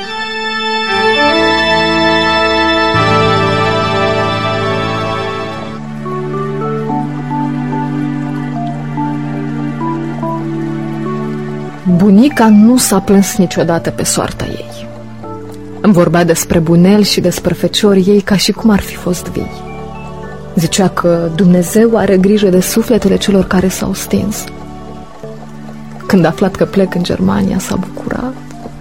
Bunica nu s-a plâns niciodată pe soarta ei. Îmi vorbea despre bunel și despre feciorii ei ca și cum ar fi fost vii. Zicea că Dumnezeu are grijă de sufletele celor care s-au stins. Când a aflat că plec în Germania, s-a bucurat.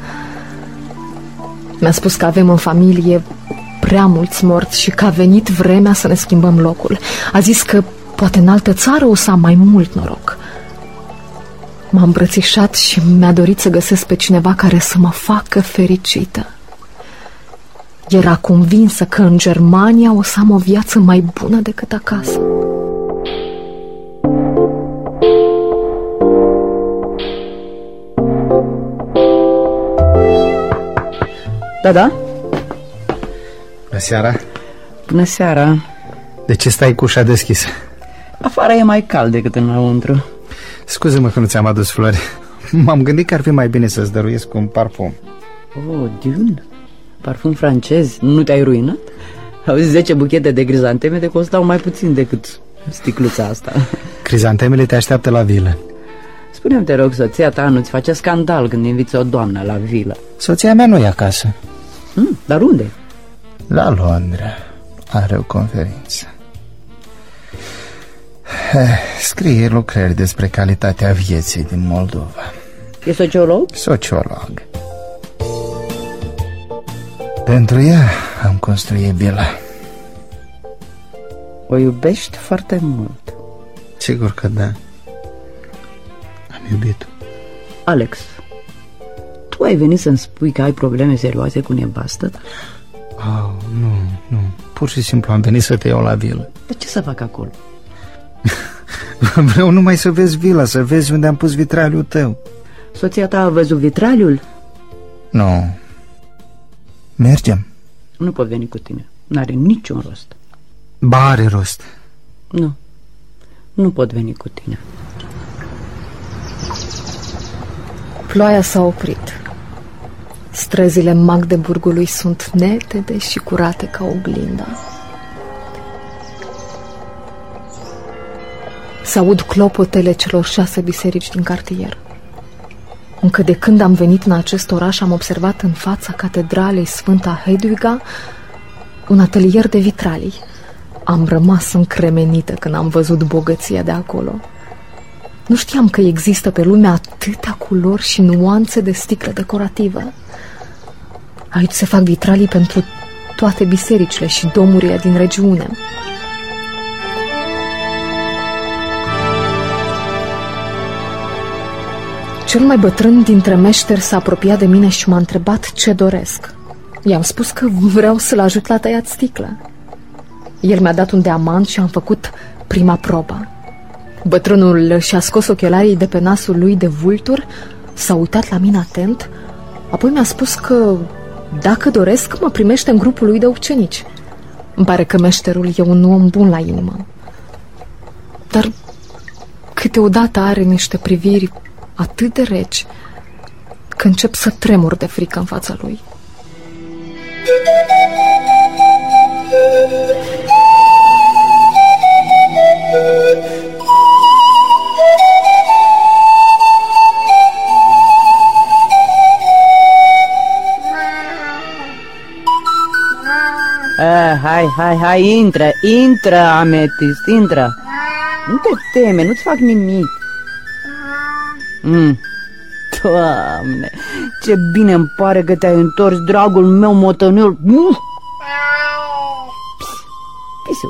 Mi-a spus că avem în familie prea mulți morți și că a venit vremea să ne schimbăm locul. A zis că poate în altă țară o să am mai mult noroc. M-a îmbrățișat și mi-a dorit să găsesc pe cineva care să mă facă fericită. Era convinsă că în Germania o să am o viață mai bună decât acasă. Da? Bună seara. Bună seara. De ce stai cu ușa deschisă? Afară e mai cald decât înăuntru. Scuze-mă că nu ți-am adus flori. M-am gândit că ar fi mai bine să-ți dăruiesc un parfum. Oh, Dune? Parfum francez? Nu te-ai ruinat? Auzi, 10 buchete de crizanteme te costau mai puțin decât sticluța asta. Crizantemele te așteaptă la vilă. Spune-mi, te rog, soția ta nu-ți face scandal când inviți o doamnă la vilă? Soția mea nu e acasă. Dar unde? La Londra. Are o conferință. Scrie lucrări despre calitatea vieții din Moldova. E sociolog? Sociolog. Pentru ea am construit vila. O iubești foarte mult. Sigur că da. Am iubit-o. Alex, tu ai venit să-mi spui că ai probleme serioase cu nevastă? Oh, nu. Pur și simplu am venit să te iau la vilă. De ce să fac acolo? Vreau numai să vezi vila, să vezi unde am pus vitraliul tău. Soția ta a văzut vitraliul? Nu. Mergem. Nu pot veni cu tine. N-are niciun rost. Ba, are rost. Nu pot veni cu tine. Ploaia s-a oprit. Străzile Magdeburgului sunt netede și curate ca oglinda. Se aud clopotele celor 6 biserici din cartier. Încă de când am venit în acest oraș am observat în fața catedralei Sfânta Hedwiga un atelier de vitralii. Am rămas încremenită când am văzut bogăția de acolo. Nu știam că există pe lume atâtea culori și nuanțe de sticlă decorativă. Aici se fac vitralii pentru toate bisericile și domurile din regiune. Cel mai bătrân dintre meșteri s-a apropiat de mine și m-a întrebat ce doresc. I-am spus că vreau să-l ajut la tăiat sticlă. El mi-a dat un diamant și am făcut prima probă. Bătrânul și-a scos ochelarii de pe nasul lui de vultur, s-a uitat la mine atent, apoi mi-a spus că dacă doresc, mă primește în grupul lui de ucenici. Îmi pare că meșterul e un om bun la inimă. Dar câteodată are niște priviri atât de reci că încep să tremur de frică în fața lui. Hai, intră, Ametist, intră. Nu te teme, nu-ți fac nimic. Doamne, ce bine îmi pare că te-ai întors, dragul meu motănel. Pisu.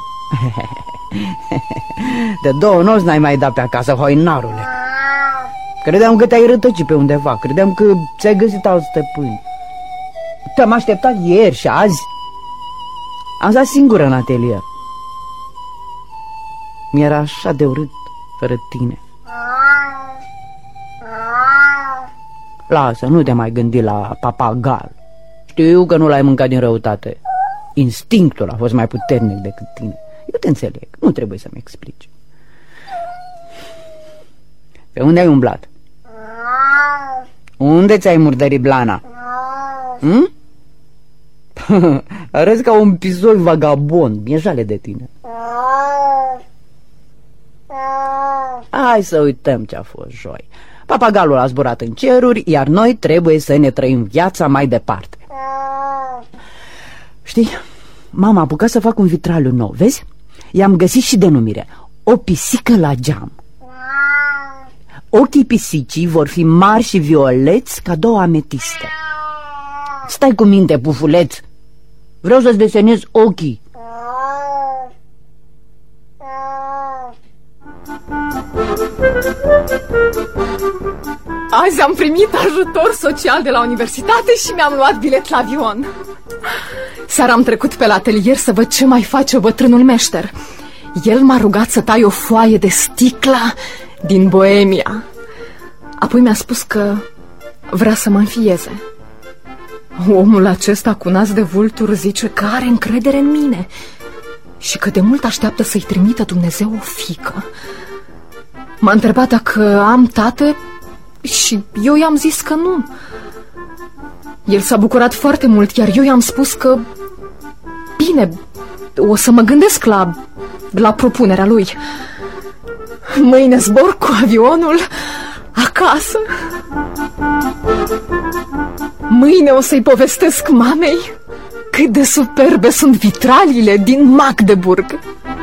De 2 nopți n-ai mai dat pe acasă, hoinarule. Credeam că te-ai rătăcit pe undeva, credeam că ți-ai găsit alți stăpâni. Te-am așteptat ieri și azi. Am stat singură în atelier. Mi-era așa de urât fără tine. Lasă, nu te mai gândi la papagal. Știu că nu l-ai mâncat din răutate. Instinctul a fost mai puternic decât tine. Eu te înțeleg, nu trebuie să-mi explici. Pe unde ai umblat? Unde ți-ai murdărit blana? Arăți ca un pisoi vagabond. Mi-e jale de tine. Hai să uităm ce a fost joi. Papagalul a zburat în ceruri, iar noi trebuie să ne trăim viața mai departe. Știi, m-am apucat să fac un vitraliu nou, vezi? I-am găsit și denumire: o pisică la geam. Ochii pisicii vor fi mari și violeți ca 2 ametiste. Stai cu minte, pufuleț. Vreau să-ți desenez ochii. Azi am primit ajutor social de la universitate și mi-am luat bilet la avion. Seara am trecut pe la atelier să văd ce mai face bătrânul meșter. El m-a rugat să tai o foaie de sticlă din Boemia. Apoi mi-a spus că vrea să mă înfieze. Omul acesta cu nas de vultur zice că are încredere în mine și că de mult așteaptă să-i trimită Dumnezeu o fiică. M-a întrebat dacă am tată și eu i-am zis că nu. El s-a bucurat foarte mult, iar eu i-am spus că bine, o să mă gândesc la propunerea lui. Mâine zbor cu avionul acasă. Mâine o să-i povestesc mamei cât de superbe sunt vitraliile din Magdeburg.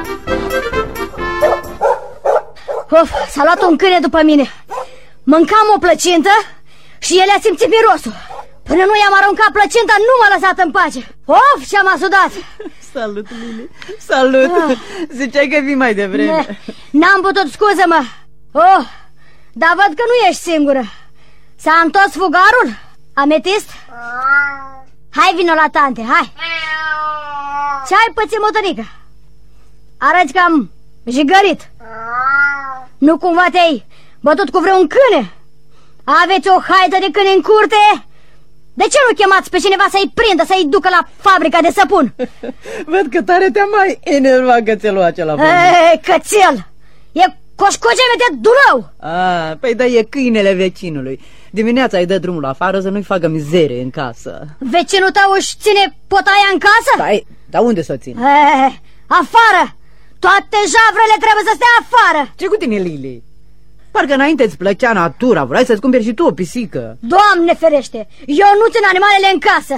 Of, s-a luat un câine după mine. Mâncam o plăcintă și el a simțit mirosul. Până nu i-am aruncat plăcinta, nu m-a lăsat în pace. Of, ce-am asudat. Salut, Lili. Salut. Ziceai că vii mai devreme. N-am putut, scuză-mă. Oh, dar văd că nu ești singură. S-a întors fugarul? Ametist? Hai, vino la tante, hai. Ce ai pățit, motănică? Arăți că am jigărit. Nu cumva te-ai bătut cu vreun câine? Aveți o haită de câine în curte? De ce nu chemați pe cineva să-i prindă, să-i ducă la fabrica de săpun? Văd că tare te-a mai enervat cățelul acela. Cățel! E coșcogeme de Dunău! Păi da, e câinele vecinului. Dimineața îi dă drumul afară să nu-i facă mizerie în casă. Vecinul tău își ține potaia în casă? Stai, dar unde să o țin? Afară! Toate javrele trebuie să stea afară! Ce cu tine, Lili? Parcă înainte îți plăcea natura, vrei să-ți cumperi și tu o pisică. Doamne ferește, eu nu țin animalele în casă.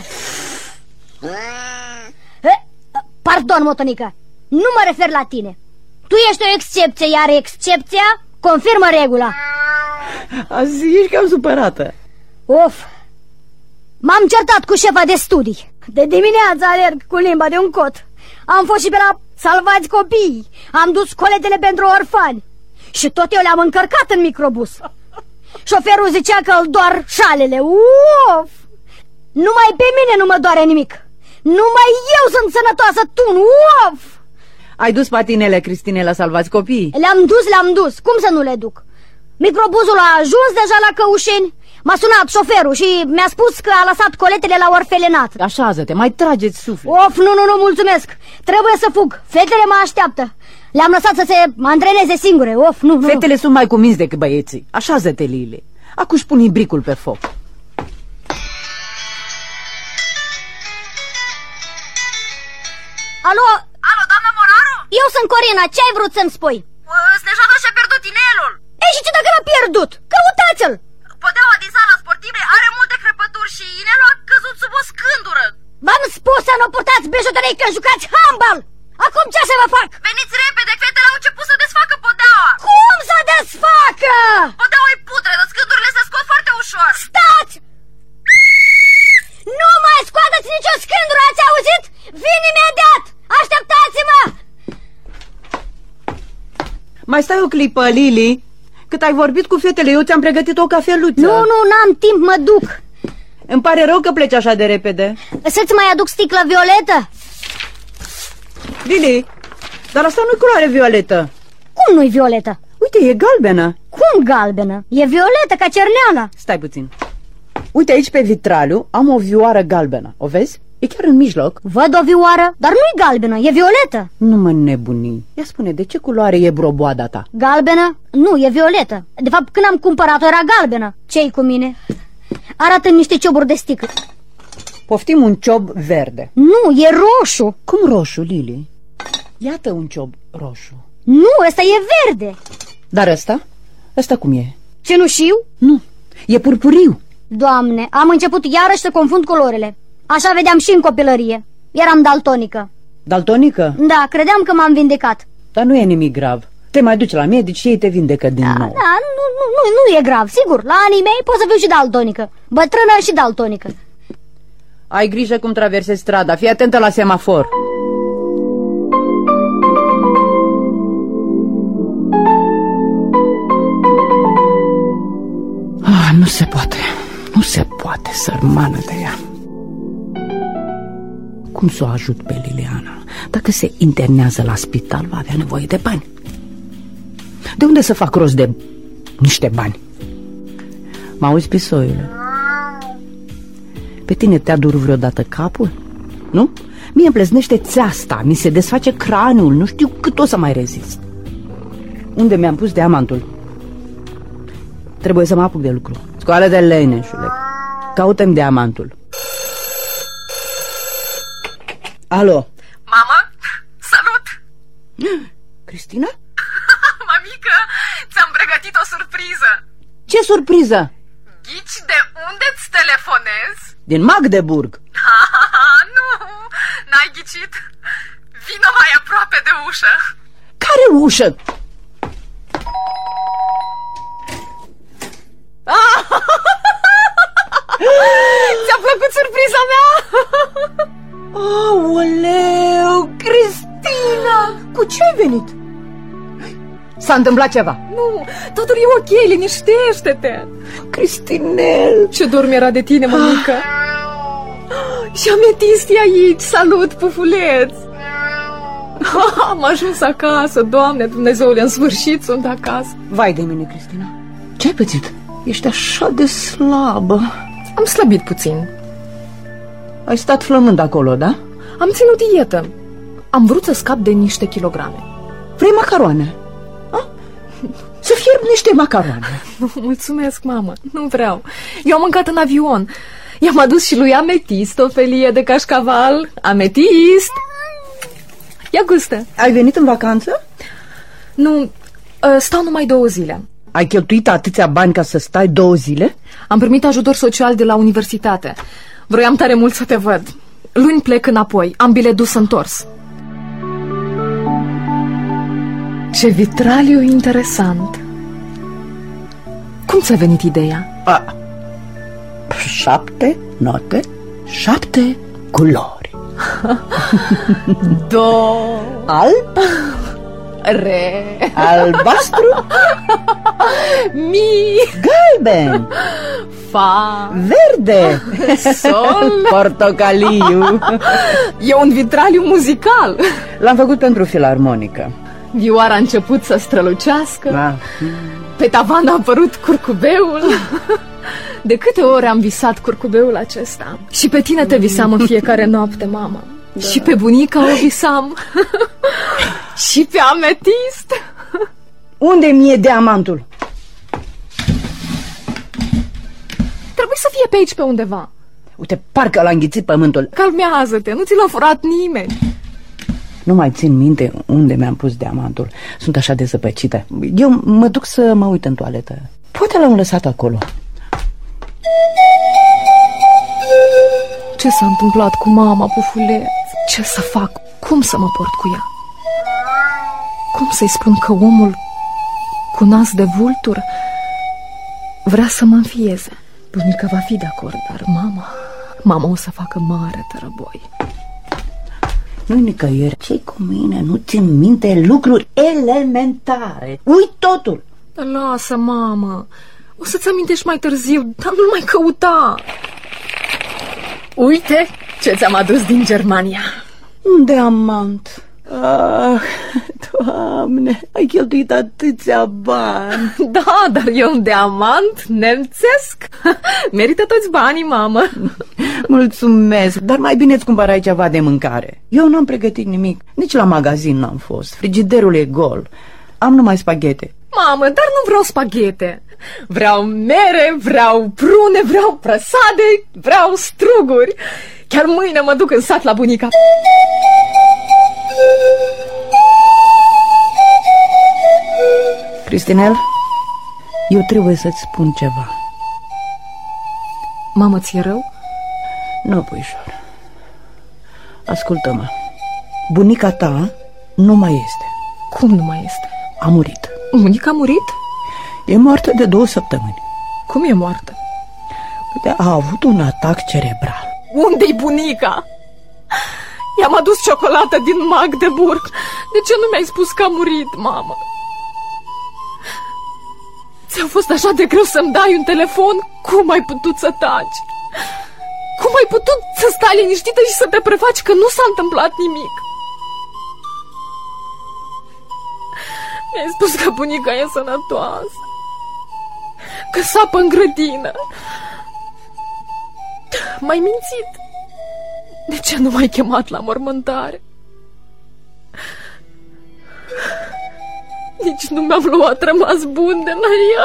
Pardon, motănică, nu mă refer la tine. Tu ești o excepție, iar excepția confirmă regula. Azi ești cam supărată. Of, m-am certat cu șefa de studii. De dimineață alerg cu limba de un cot. Am fost și pe la Salvați Copiii. Am dus coletele pentru orfani. Și tot eu le-am încărcat în microbus. Șoferul zicea că îl doar șalele. Uf! Numai pe mine nu mă doare nimic. Numai eu sunt sănătoasă, tu nu. Uf! Ai dus patinele, Cristine, la Salvați Copiii? Le-am dus, cum să nu le duc? Microbuzul a ajuns deja la Căușeni. M-a sunat șoferul și mi-a spus că a lăsat coletele la orfelenat. Așează-te, mai trageți suflet. Of, nu, mulțumesc. Trebuie să fug, fetele mă așteaptă. Le-am lăsat să se antreneze singure. Of, nu. Fetele sunt mai cuminți decât băieții. Așează-te, Lili. Acu-și pun ibricul pe foc. Alo? Alo, doamnă Moraru? Eu sunt Corina, ce ai vrut să-mi spui? Snejoana și-a pierdut inelul. Ei, și ce dacă l-a pierdut? Căutați-l! Podeaua din sala sportivei are multe crăpături și inelul a căzut sub o scândură. V-am spus să nu purtați bijuterii când jucați handbal! Acum ce să vă fac? Veniți repede, fetele au început să desfacă podeaua. Cum să desfacă? Podeaua e putredă, scândurile se scot foarte ușor. Stați! Nu mai scoateți nicio scândură, ați auzit? Vin imediat! Așteptați-mă! Mai stai o clipă, Lili. Cât ai vorbit cu fetele, eu ți-am pregătit o cafeluță. Nu, n-am timp, mă duc. Îmi pare rău că pleci așa de repede. Să-ți mai aduc sticlă violetă? Lili, dar asta nu-i culoare violetă. Cum nu-i violetă? Uite, e galbenă. Cum galbenă? E violetă ca cerneala. Stai puțin. Uite, aici pe vitraliu am o vioară galbenă. O vezi? E chiar în mijloc. Văd o vioară, dar nu-i galbenă, e violetă. Nu mă nebuni. Ia spune, de ce culoare e broboada ta? Galbenă? Nu, e violetă. De fapt, când am cumpărat-o era galbenă. Ce-i cu mine? Arată niște cioburi de sticlă. Poftim un ciob verde. Nu, e roșu. Cum roșu, Lili? Iată un ciob roșu. Nu, ăsta e verde. Dar ăsta? Ăsta cum e? Cenușiu? Nu, e purpuriu. Doamne, am început iarăși să confund culorile. Așa vedeam și în copilărie. Eram daltonică. Daltonică? Da, credeam că m-am vindecat. Dar nu e nimic grav. Te mai duci la medici și ei te vindecă din nou. Da, nu e grav, sigur. La anii mei pot să fiu și daltonică. Bătrână și daltonică. Ai grijă cum traversezi strada. Fii atentă la semafor. Nu se poate. Nu se poate, sărmană de ea. Cum să o ajut pe Liliana? Dacă se internează la spital, va avea nevoie de bani. De unde să fac rost de niște bani? M-auzi, pisoiule? Pe tine te-a durut vreodată capul? Nu? Mie îmi pleznește țeasta, mi se desface craniul, nu știu cât o să mai rezist. Unde mi-am pus diamantul? Trebuie să mă apuc de lucru. Scoală de leneșule. Caută-mi diamantul. Alo. Mama, salut! Cristina? Mamică, ți-am pregătit o surpriză. Ce surpriză? Ghici de unde-ți telefonez? Din Magdeburg. Nu, n-ai ghicit. Vino mai aproape de ușă. Care ușă? Ți-a plăcut surpriza mea? Aoleu, Cristina! Cu ce ai venit? S-a întâmplat ceva? Nu, totul e ok, liniștește-te. Cristinel! Ce dor mi-era de tine, mămică. Și Ametist e aici, salut, pufuleț. Am ajuns acasă, Doamne Dumnezeule, în sfârșit sunt acasă. Vai de mine, Cristina. Ce-ai pățit? Ești așa de slabă. Am slăbit puțin. Ai stat flămând acolo, da? Am ținut dietă. Am vrut să scap de niște kilograme. Vrei macaroane? A? Să fierb niște macaroane. Mulțumesc, mamă, nu vreau. Eu am mâncat în avion. I-am adus și lui Ametist o felie de cașcaval. Ametist! Ia gustă. Ai venit în vacanță? Nu, stau numai 2 zile. Ai cheltuit atâția bani ca să stai 2 zile? Am primit ajutor social de la universitate. Vroiam tare mult să te văd. Luni plec înapoi, am bilet dus-întors. Ce vitraliu interesant. Cum ți-a venit ideea? 7 note, 7 culori. Do, alb, re, albastru, mi, galben, fa, verde, sol, portocaliu. E un vitraliu muzical. L-am făcut pentru filarmonică. Vioara a început să strălucească. Da. Pe tavan a apărut curcubeul. De câte ore am visat curcubeul acesta. Și pe tine te visam în fiecare noapte, mamă. Da. Și pe bunica o visam. Și pe Ametist. Unde mi-e diamantul? să fie pe aici pe undeva. Uite, parcă l-a înghițit pământul. Calmează-te, nu ți l-a furat nimeni. Nu mai țin minte unde mi-am pus diamantul. Sunt așa de zăpăcită. Eu mă duc să mă uit în toaletă. Poate l-am lăsat acolo. Ce s-a întâmplat cu mama, pufuleț? Ce să fac? Cum să mă port cu ea? Cum să-i spun că omul cu nas de vultur vrea să mă înfieze? Bunica va fi de acord, dar mama o să facă mare tărăboi. Nu-i nicăieri. Ce-i cu mine? Nu țin minte lucruri elementare. Uit totul. Dar lasă, mamă. O să-ți amintești mai târziu, dar nu-l mai căuta. Uite ce ți-am adus din Germania. Un diamant. Ah, Doamne, ai cheltuit atâția bani. Da, dar e un diamant nemțesc. Merită toți banii, mamă. Mulțumesc, dar mai bine îți cumpărai ceva de mâncare. Eu n-am pregătit nimic, nici la magazin n-am fost. Frigiderul e gol. Am numai spaghete. Mamă, dar nu vreau spaghete. Vreau mere, vreau prune, vreau prăsade, vreau struguri. Chiar mâine mă duc în sat la bunica. Cristinel, eu trebuie să-ți spun ceva. Mamă, ți-e rău? Nu, puișor. Ascultă-mă. Bunica ta nu mai este. Cum nu mai este? A murit. Bunica a murit? E moartă de 2 săptămâni. Cum e moartă? Uite, a avut un atac cerebral. Unde-i bunica? I-am adus ciocolată din Magdeburg. De ce nu mi-ai spus că a murit, mamă? Ți-a fost așa de greu să-mi dai un telefon? Cum ai putut să taci? Cum ai putut să stai liniștită și să te prefaci că nu s-a întâmplat nimic? Mi-ai spus că bunica e sănătoasă, că sapă în grădină. M-ai mințit. De ce nu m-ai chemat la mormântare? Nici nu mi-am luat rămas bun de la ea.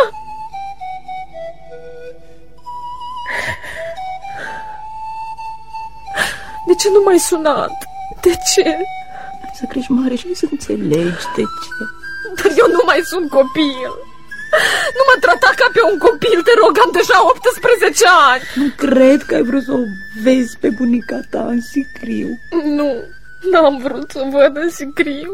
De ce nu m-ai sunat? De ce? Să crești mare și să înțelegi de ce. Dar eu nu mai sunt copil. Nu mă trata ca pe un copil, te rog, am deja 18 ani. Nu cred că ai vrut să o vezi pe bunica ta în sicriu. Nu, n-am vrut să o văd în sicriu.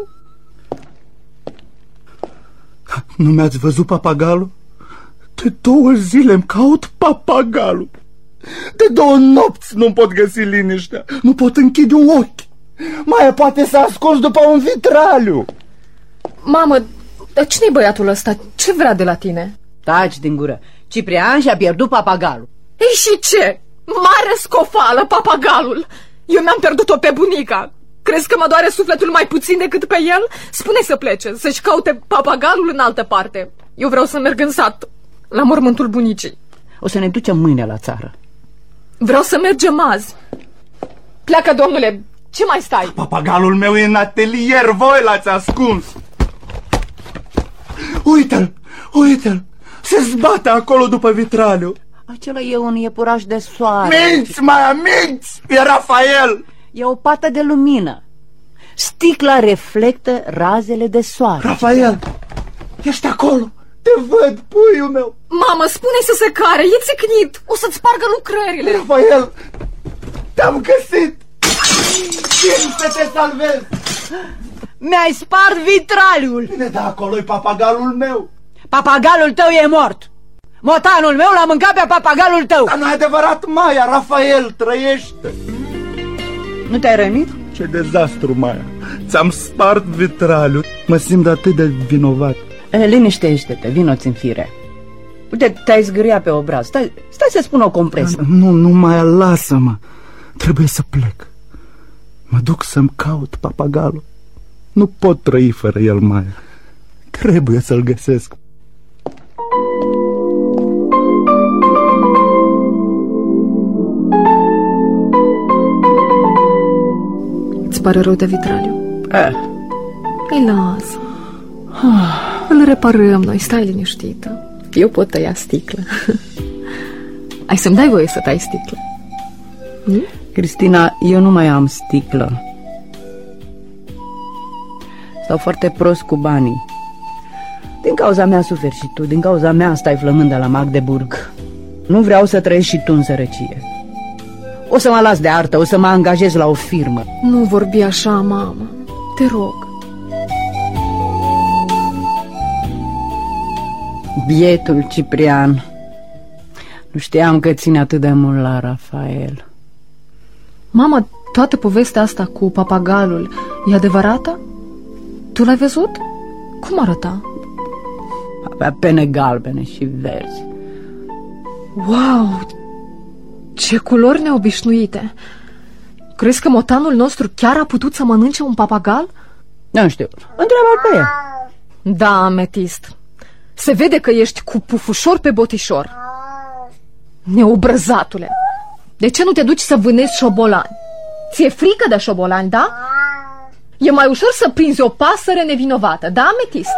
Nu mi-ați văzut papagalul? De 2 zile îmi caut papagalul. De 2 nopți nu pot găsi liniștea. Nu pot închide un ochi. Maia poate să ascunzi după un vitraliu. Mamă, dar cine-i băiatul ăsta? Ce vrea de la tine? Taci din gură. Ciprian și-a pierdut papagalul. Ei, și ce? Mare scofală, papagalul. Eu mi-am pierdut-o pe bunica. Crezi că mă doare sufletul mai puțin decât pe el? Spune să plece, să-și caute papagalul în altă parte. Eu vreau să merg în sat, la mormântul bunicii. O să ne ducem mâine la țară. Vreau să mergem azi. Pleacă, domnule. Ce mai stai? Papagalul meu e în atelier, voi l-ați ascuns. Uite-l, uite-l. Se zbate acolo după vitraliu. Acela e un iepuraș de soare. Minți, Maia, minți! E Rafael! E o pată de lumină. Sticla reflectă razele de soare. Rafael, ești acolo. Te văd, puiul meu. Mamă, spune-i să se care, e țicnit. O să-ți spargă lucrările. Rafael, te-am găsit. Vin să te salvez. Mi-ai spart vitraliul. Bine, da, acolo-i papagalul meu. Papagalul tău e mort. Motanul meu l-a mâncat pe papagalul tău. Dar nu e adevărat, Maia, Rafael trăiește. Nu te-ai rănit? Ce dezastru, Maia. Ți-am spart vitraliul. Mă simt atât de vinovat. Liniștește-te, vino-ți în fire. Uite, te-ai zgâriat pe obraz. Stai să spun o compresă. Nu, Maia, lasă-mă. Trebuie să plec. Mă duc să-mi caut papagalul. Nu pot trăi fără el, Maia. Trebuie să-l găsesc. Îți pare rău de vitraliu? Îi lasă. Îl reparăm noi, stai liniștită. Eu pot tăia sticlă. Ai să-mi dai voie să tai sticlă? Cristina, eu nu mai am sticlă. Stau foarte prost cu banii. Din cauza mea suferi și tu, din cauza mea stai flămândă la Magdeburg. Nu vreau să trăiești și tu în sărăcie. O să mă las de artă, o să mă angajez la o firmă. Nu vorbi așa, mamă. Te rog. Bietul Ciprian. Nu știam că ține atât de mult la Rafael. Mama, toată povestea asta cu papagalul e adevărată? Tu l-ai văzut? Cum arăta? Avea pene galbene și verzi. Wow! Ce culori neobișnuite! Crezi că motanul nostru chiar a putut să mănânce un papagal? Nu știu, întreabă-l pe ea. Da, Ametist. Se vede că ești cu pufușor pe botișor. Neobrăzatule, de ce nu te duci să vânezi șobolani? Ți-e frică de șobolani, da? E mai ușor să prinzi o pasăre nevinovată, da, Ametist?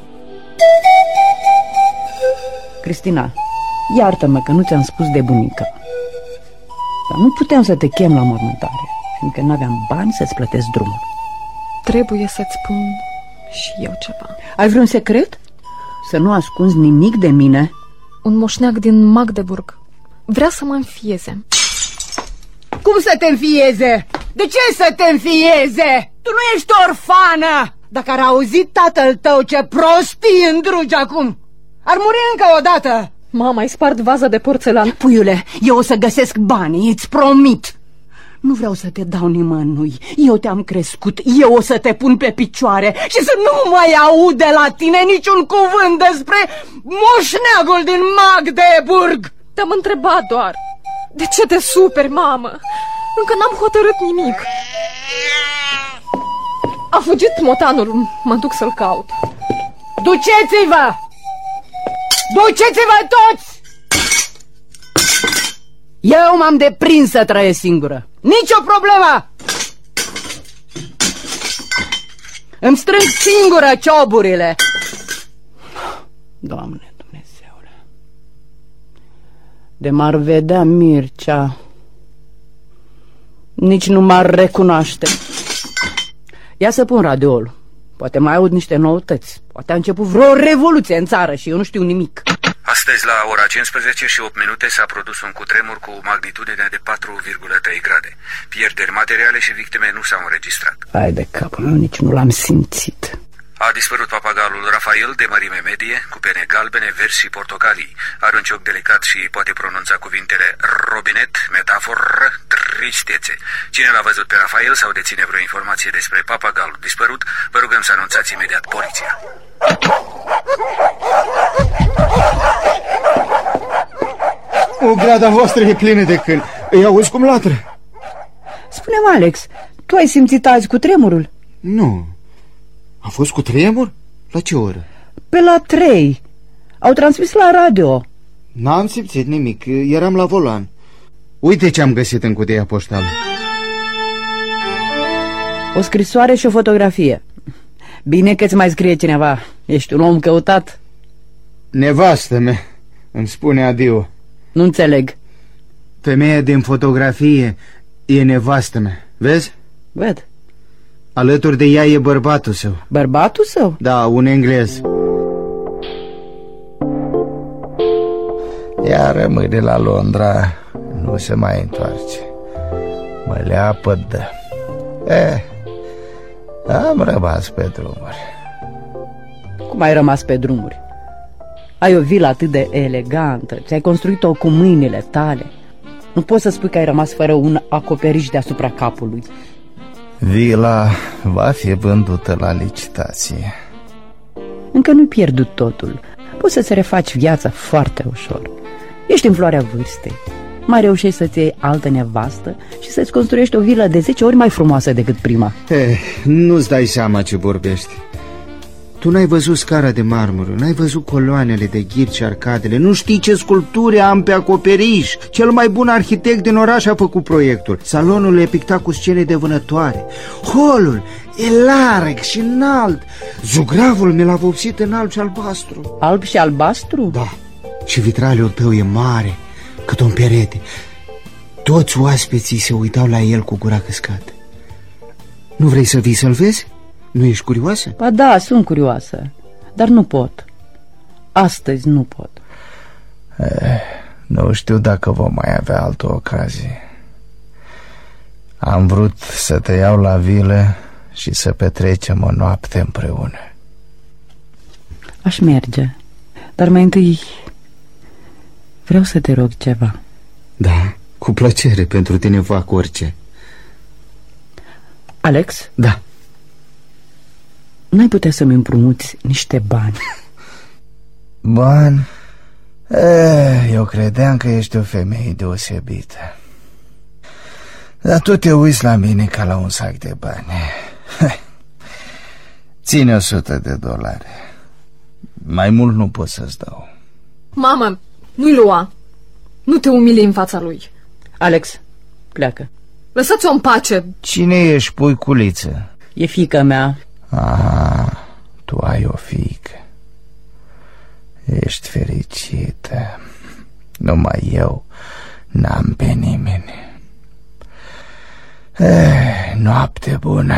Cristina, iartă-mă că nu ți-am spus de bunica. Dar nu puteam să te chem la mormântare, fiindcă n-aveam bani să-ți plătesc drumul. Trebuie să-ți spun și eu ceva. Ai vreun secret? Să nu ascunzi nimic de mine? Un moșneag din Magdeburg vrea să mă înfieze. Cum să te înfieze? De ce să te înfieze? Tu nu ești orfană! Dacă ar auzit tatăl tău ce prostii îndrugi acum, ar muri încă o dată. Mama, ai spart vaza de porțelan. Puiule, eu o să găsesc banii, îți promit. Nu vreau să te dau nimănui. Eu te-am crescut, eu o să te pun pe picioare și să nu mai aud de la tine niciun cuvânt despre moșneagul din Magdeburg. Te-am întrebat doar. De ce te superi, mamă? Încă n-am hotărât nimic. A fugit motanul, mă duc să-l caut. Duceți-vă! Duceți-vă toți! Eu m-am deprins să trăiesc singură. Nici o problemă! Îmi strâng singură cioburile. Doamne Dumnezeule, de m-ar vedea Mircea, nici nu m-ar recunoaște. Ia să pun radioul. Poate mai aud niște noutăți. Poate a început vreo revoluție în țară și eu nu știu nimic. Astăzi, la ora 15 și 8 minute, s-a produs un cutremur cu magnitudine de 4,3 grade. Pierderi materiale și victime nu s-au înregistrat. Hai de capul meu, nici nu l-am simțit. A dispărut papagalul Rafael, de mărime medie, cu pene galbene, verzi și portocalii. Are un cioc delicat și poate pronunța cuvintele robinet, metaforă, tristețe. Cine l-a văzut pe Rafael sau deține vreo informație despre papagalul dispărut, vă rugăm să anunțați imediat poliția. O grada voastră e plină de câini. Îi auzi cum latră? Spune-mi, Alex, tu ai simțit azi cu tremurul? Nu. A fost cu tremur? La ce oră? Pe la 3. Au transmis la radio. N-am simțit nimic, eram la volan. Uite ce am găsit în cutia poștală. O scrisoare și o fotografie. Bine că-ți mai scrie cineva. Ești un om căutat. Nevastă mea îmi spune adio. Nu înțeleg. Femeia din fotografie e nevastă mea. Vezi? Văd. Alături de ea e bărbatul său. Bărbatul său? Da, un englez. Ea rămâne la Londra, nu se mai întoarce. Mă leapădă. Am rămas pe drumuri. Cum ai rămas pe drumuri? Ai o vilă atât de elegantă, ți-ai construit-o cu mâinile tale. Nu poți să spui că ai rămas fără un acoperiș deasupra capului. Vila va fi vândută la licitație. Încă nu-i pierdut totul. Poți să-ți refaci viața foarte ușor. Ești în floarea vârstei. Mai reușești să-ți iei altă nevastă și să-ți construiești o vilă de 10 ori mai frumoasă decât prima. Nu-ți dai seama ce vorbești. Tu n-ai văzut scara de marmură, n-ai văzut coloanele de ghid și arcadele, nu știi ce sculpturi am pe acoperiș. Cel mai bun arhitect din oraș a făcut proiectul. Salonul e pictat cu scene de vânătoare. Holul e larg și înalt. Zugravul mi l-a vopsit în alb și albastru. Alb și albastru? Da. Și vitraliul tău e mare, cât un perete. Toți oaspeții se uitau la el cu gura căscată. Nu vrei să vii să-l vezi? Nu ești curioasă? Ba da, sunt curioasă, dar nu pot. Astăzi nu pot. Nu știu dacă vom mai avea altă ocazie. Am vrut să te iau la vilă și să petrecem o noapte împreună. Aș merge, dar mai întâi vreau să te rog ceva. Da, cu plăcere, pentru tine fac orice. Alex? Da. N-ai putea să-mi împrumuți niște bani? Bani? Eu credeam că ești o femeie deosebită. Dar tu te uiți la mine ca la un sac de bani. Ține $100. Mai mult nu pot să-ți dau. Mamă, nu-i lua. Nu te umili în fața lui. Alex, pleacă. Lăsați-o în pace. Cine ești, puiculiță? E fiica mea. Aha, tu ai o fiică. Ești fericită. Numai eu n-am pe nimeni. Noapte bună.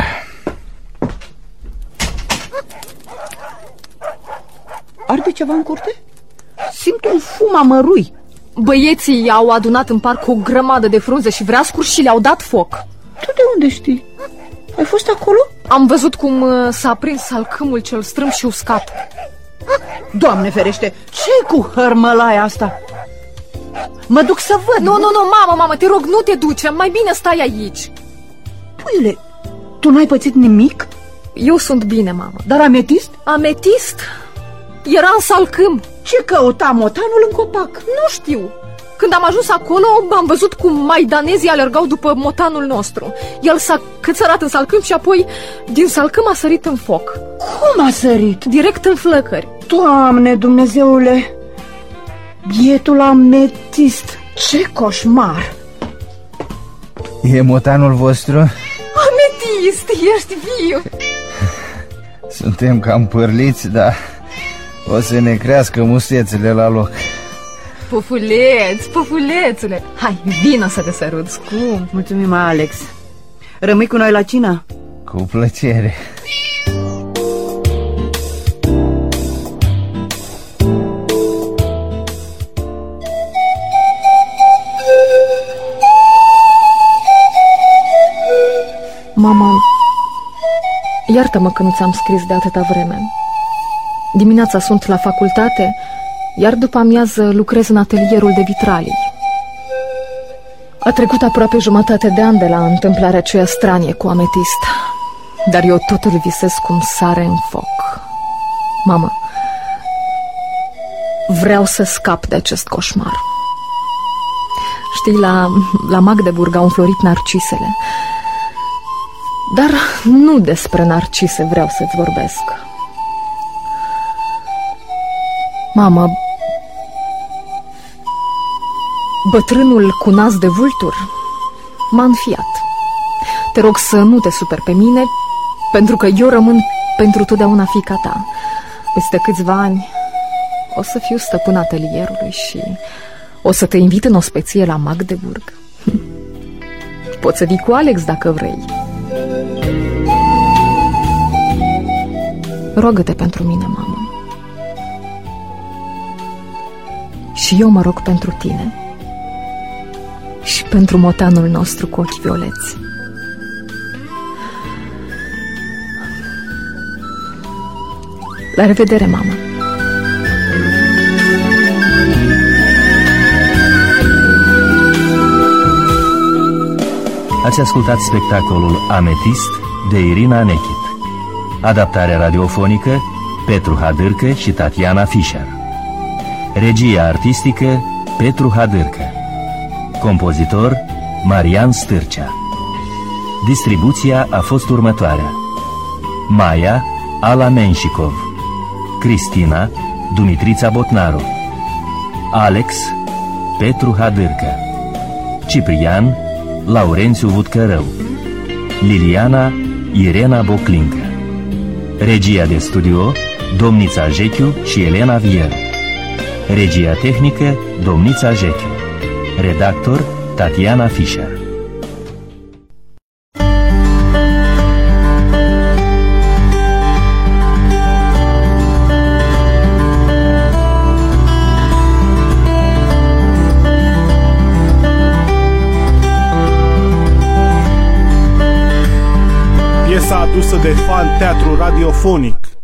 Arde ceva în curte? Simt un fum amărui. Băieții au adunat în parc o grămadă de frunze și vreascuri și le-au dat foc. Tu de unde știi? Ai fost acolo? Am văzut cum s-a aprins salcâmul cel strâmb și uscat. Doamne ferește, ce-i cu hărmălaia asta? Mă duc să văd. Nu, mamă, te rog, nu te duce. Mai bine stai aici. Puiule, tu n-ai pățit nimic? Eu sunt bine, mamă. Dar Ametist? Ametist? Era în salcâm. Ce căuta motanul în copac? Nu știu. Când am ajuns acolo, am văzut cum maidanezii alergau după motanul nostru. El s-a cățărat în salcâm și apoi din salcâm a sărit în foc. Cum a sărit? Direct în flăcări. Doamne Dumnezeule, bietul Ametist, ce coșmar! E motanul vostru? Ametist, ești viu! Suntem cam părliți, dar o să ne crească mustețele la loc. Pufulețule, hai, vină să te sărut, scump. Mulțumim, Alex. Rămâi cu noi la cină? Cu plăcere. Mama, iartă-mă că nu ți-am scris de atâta vreme. Dimineața sunt la facultate, iar după amiază lucrez în atelierul de vitralii. A trecut aproape jumătate de an de la întâmplarea aceea stranie cu Ametist, dar eu tot îl visez cum sare în foc. Mamă, vreau să scap de acest coșmar. Știi, la Magdeburg au înflorit narcisele, dar nu despre narcise vreau să-ți vorbesc. Mamă, bătrânul cu nas de vultur m-a înfiat. Te rog să nu te superi pe mine, pentru că eu rămân pentru totdeauna fiica ta. Peste câțiva ani o să fiu stăpâna atelierului și o să te invit în ospeție la Magdeburg. Poți să vii cu Alex dacă vrei. Rogă-te pentru mine, mamă. Și eu mă rog pentru tine și pentru motanul nostru cu ochi violeți. La revedere, mamă. Ați ascultat spectacolul Ametist de Irina Nechit. Adaptarea radiofonică Petru Hadârcă și Tatiana Fischer. Regia artistică Petru Hadârcă. Compozitor Marian Stârcea. Distribuția a fost următoarea: Maia Ala Menșicov, Cristina Dumitrița Botnaru, Alex Petru Hadârcă, Ciprian Laurențiu Vutcărău, Liliana Irena Boclincă. Regia de studio Domnița Jechiu și Elena Vieru. Regia tehnică Domnița Jechiu. Redactor Tatiana Fischer. Piesa adusă de fan teatru radiofonic.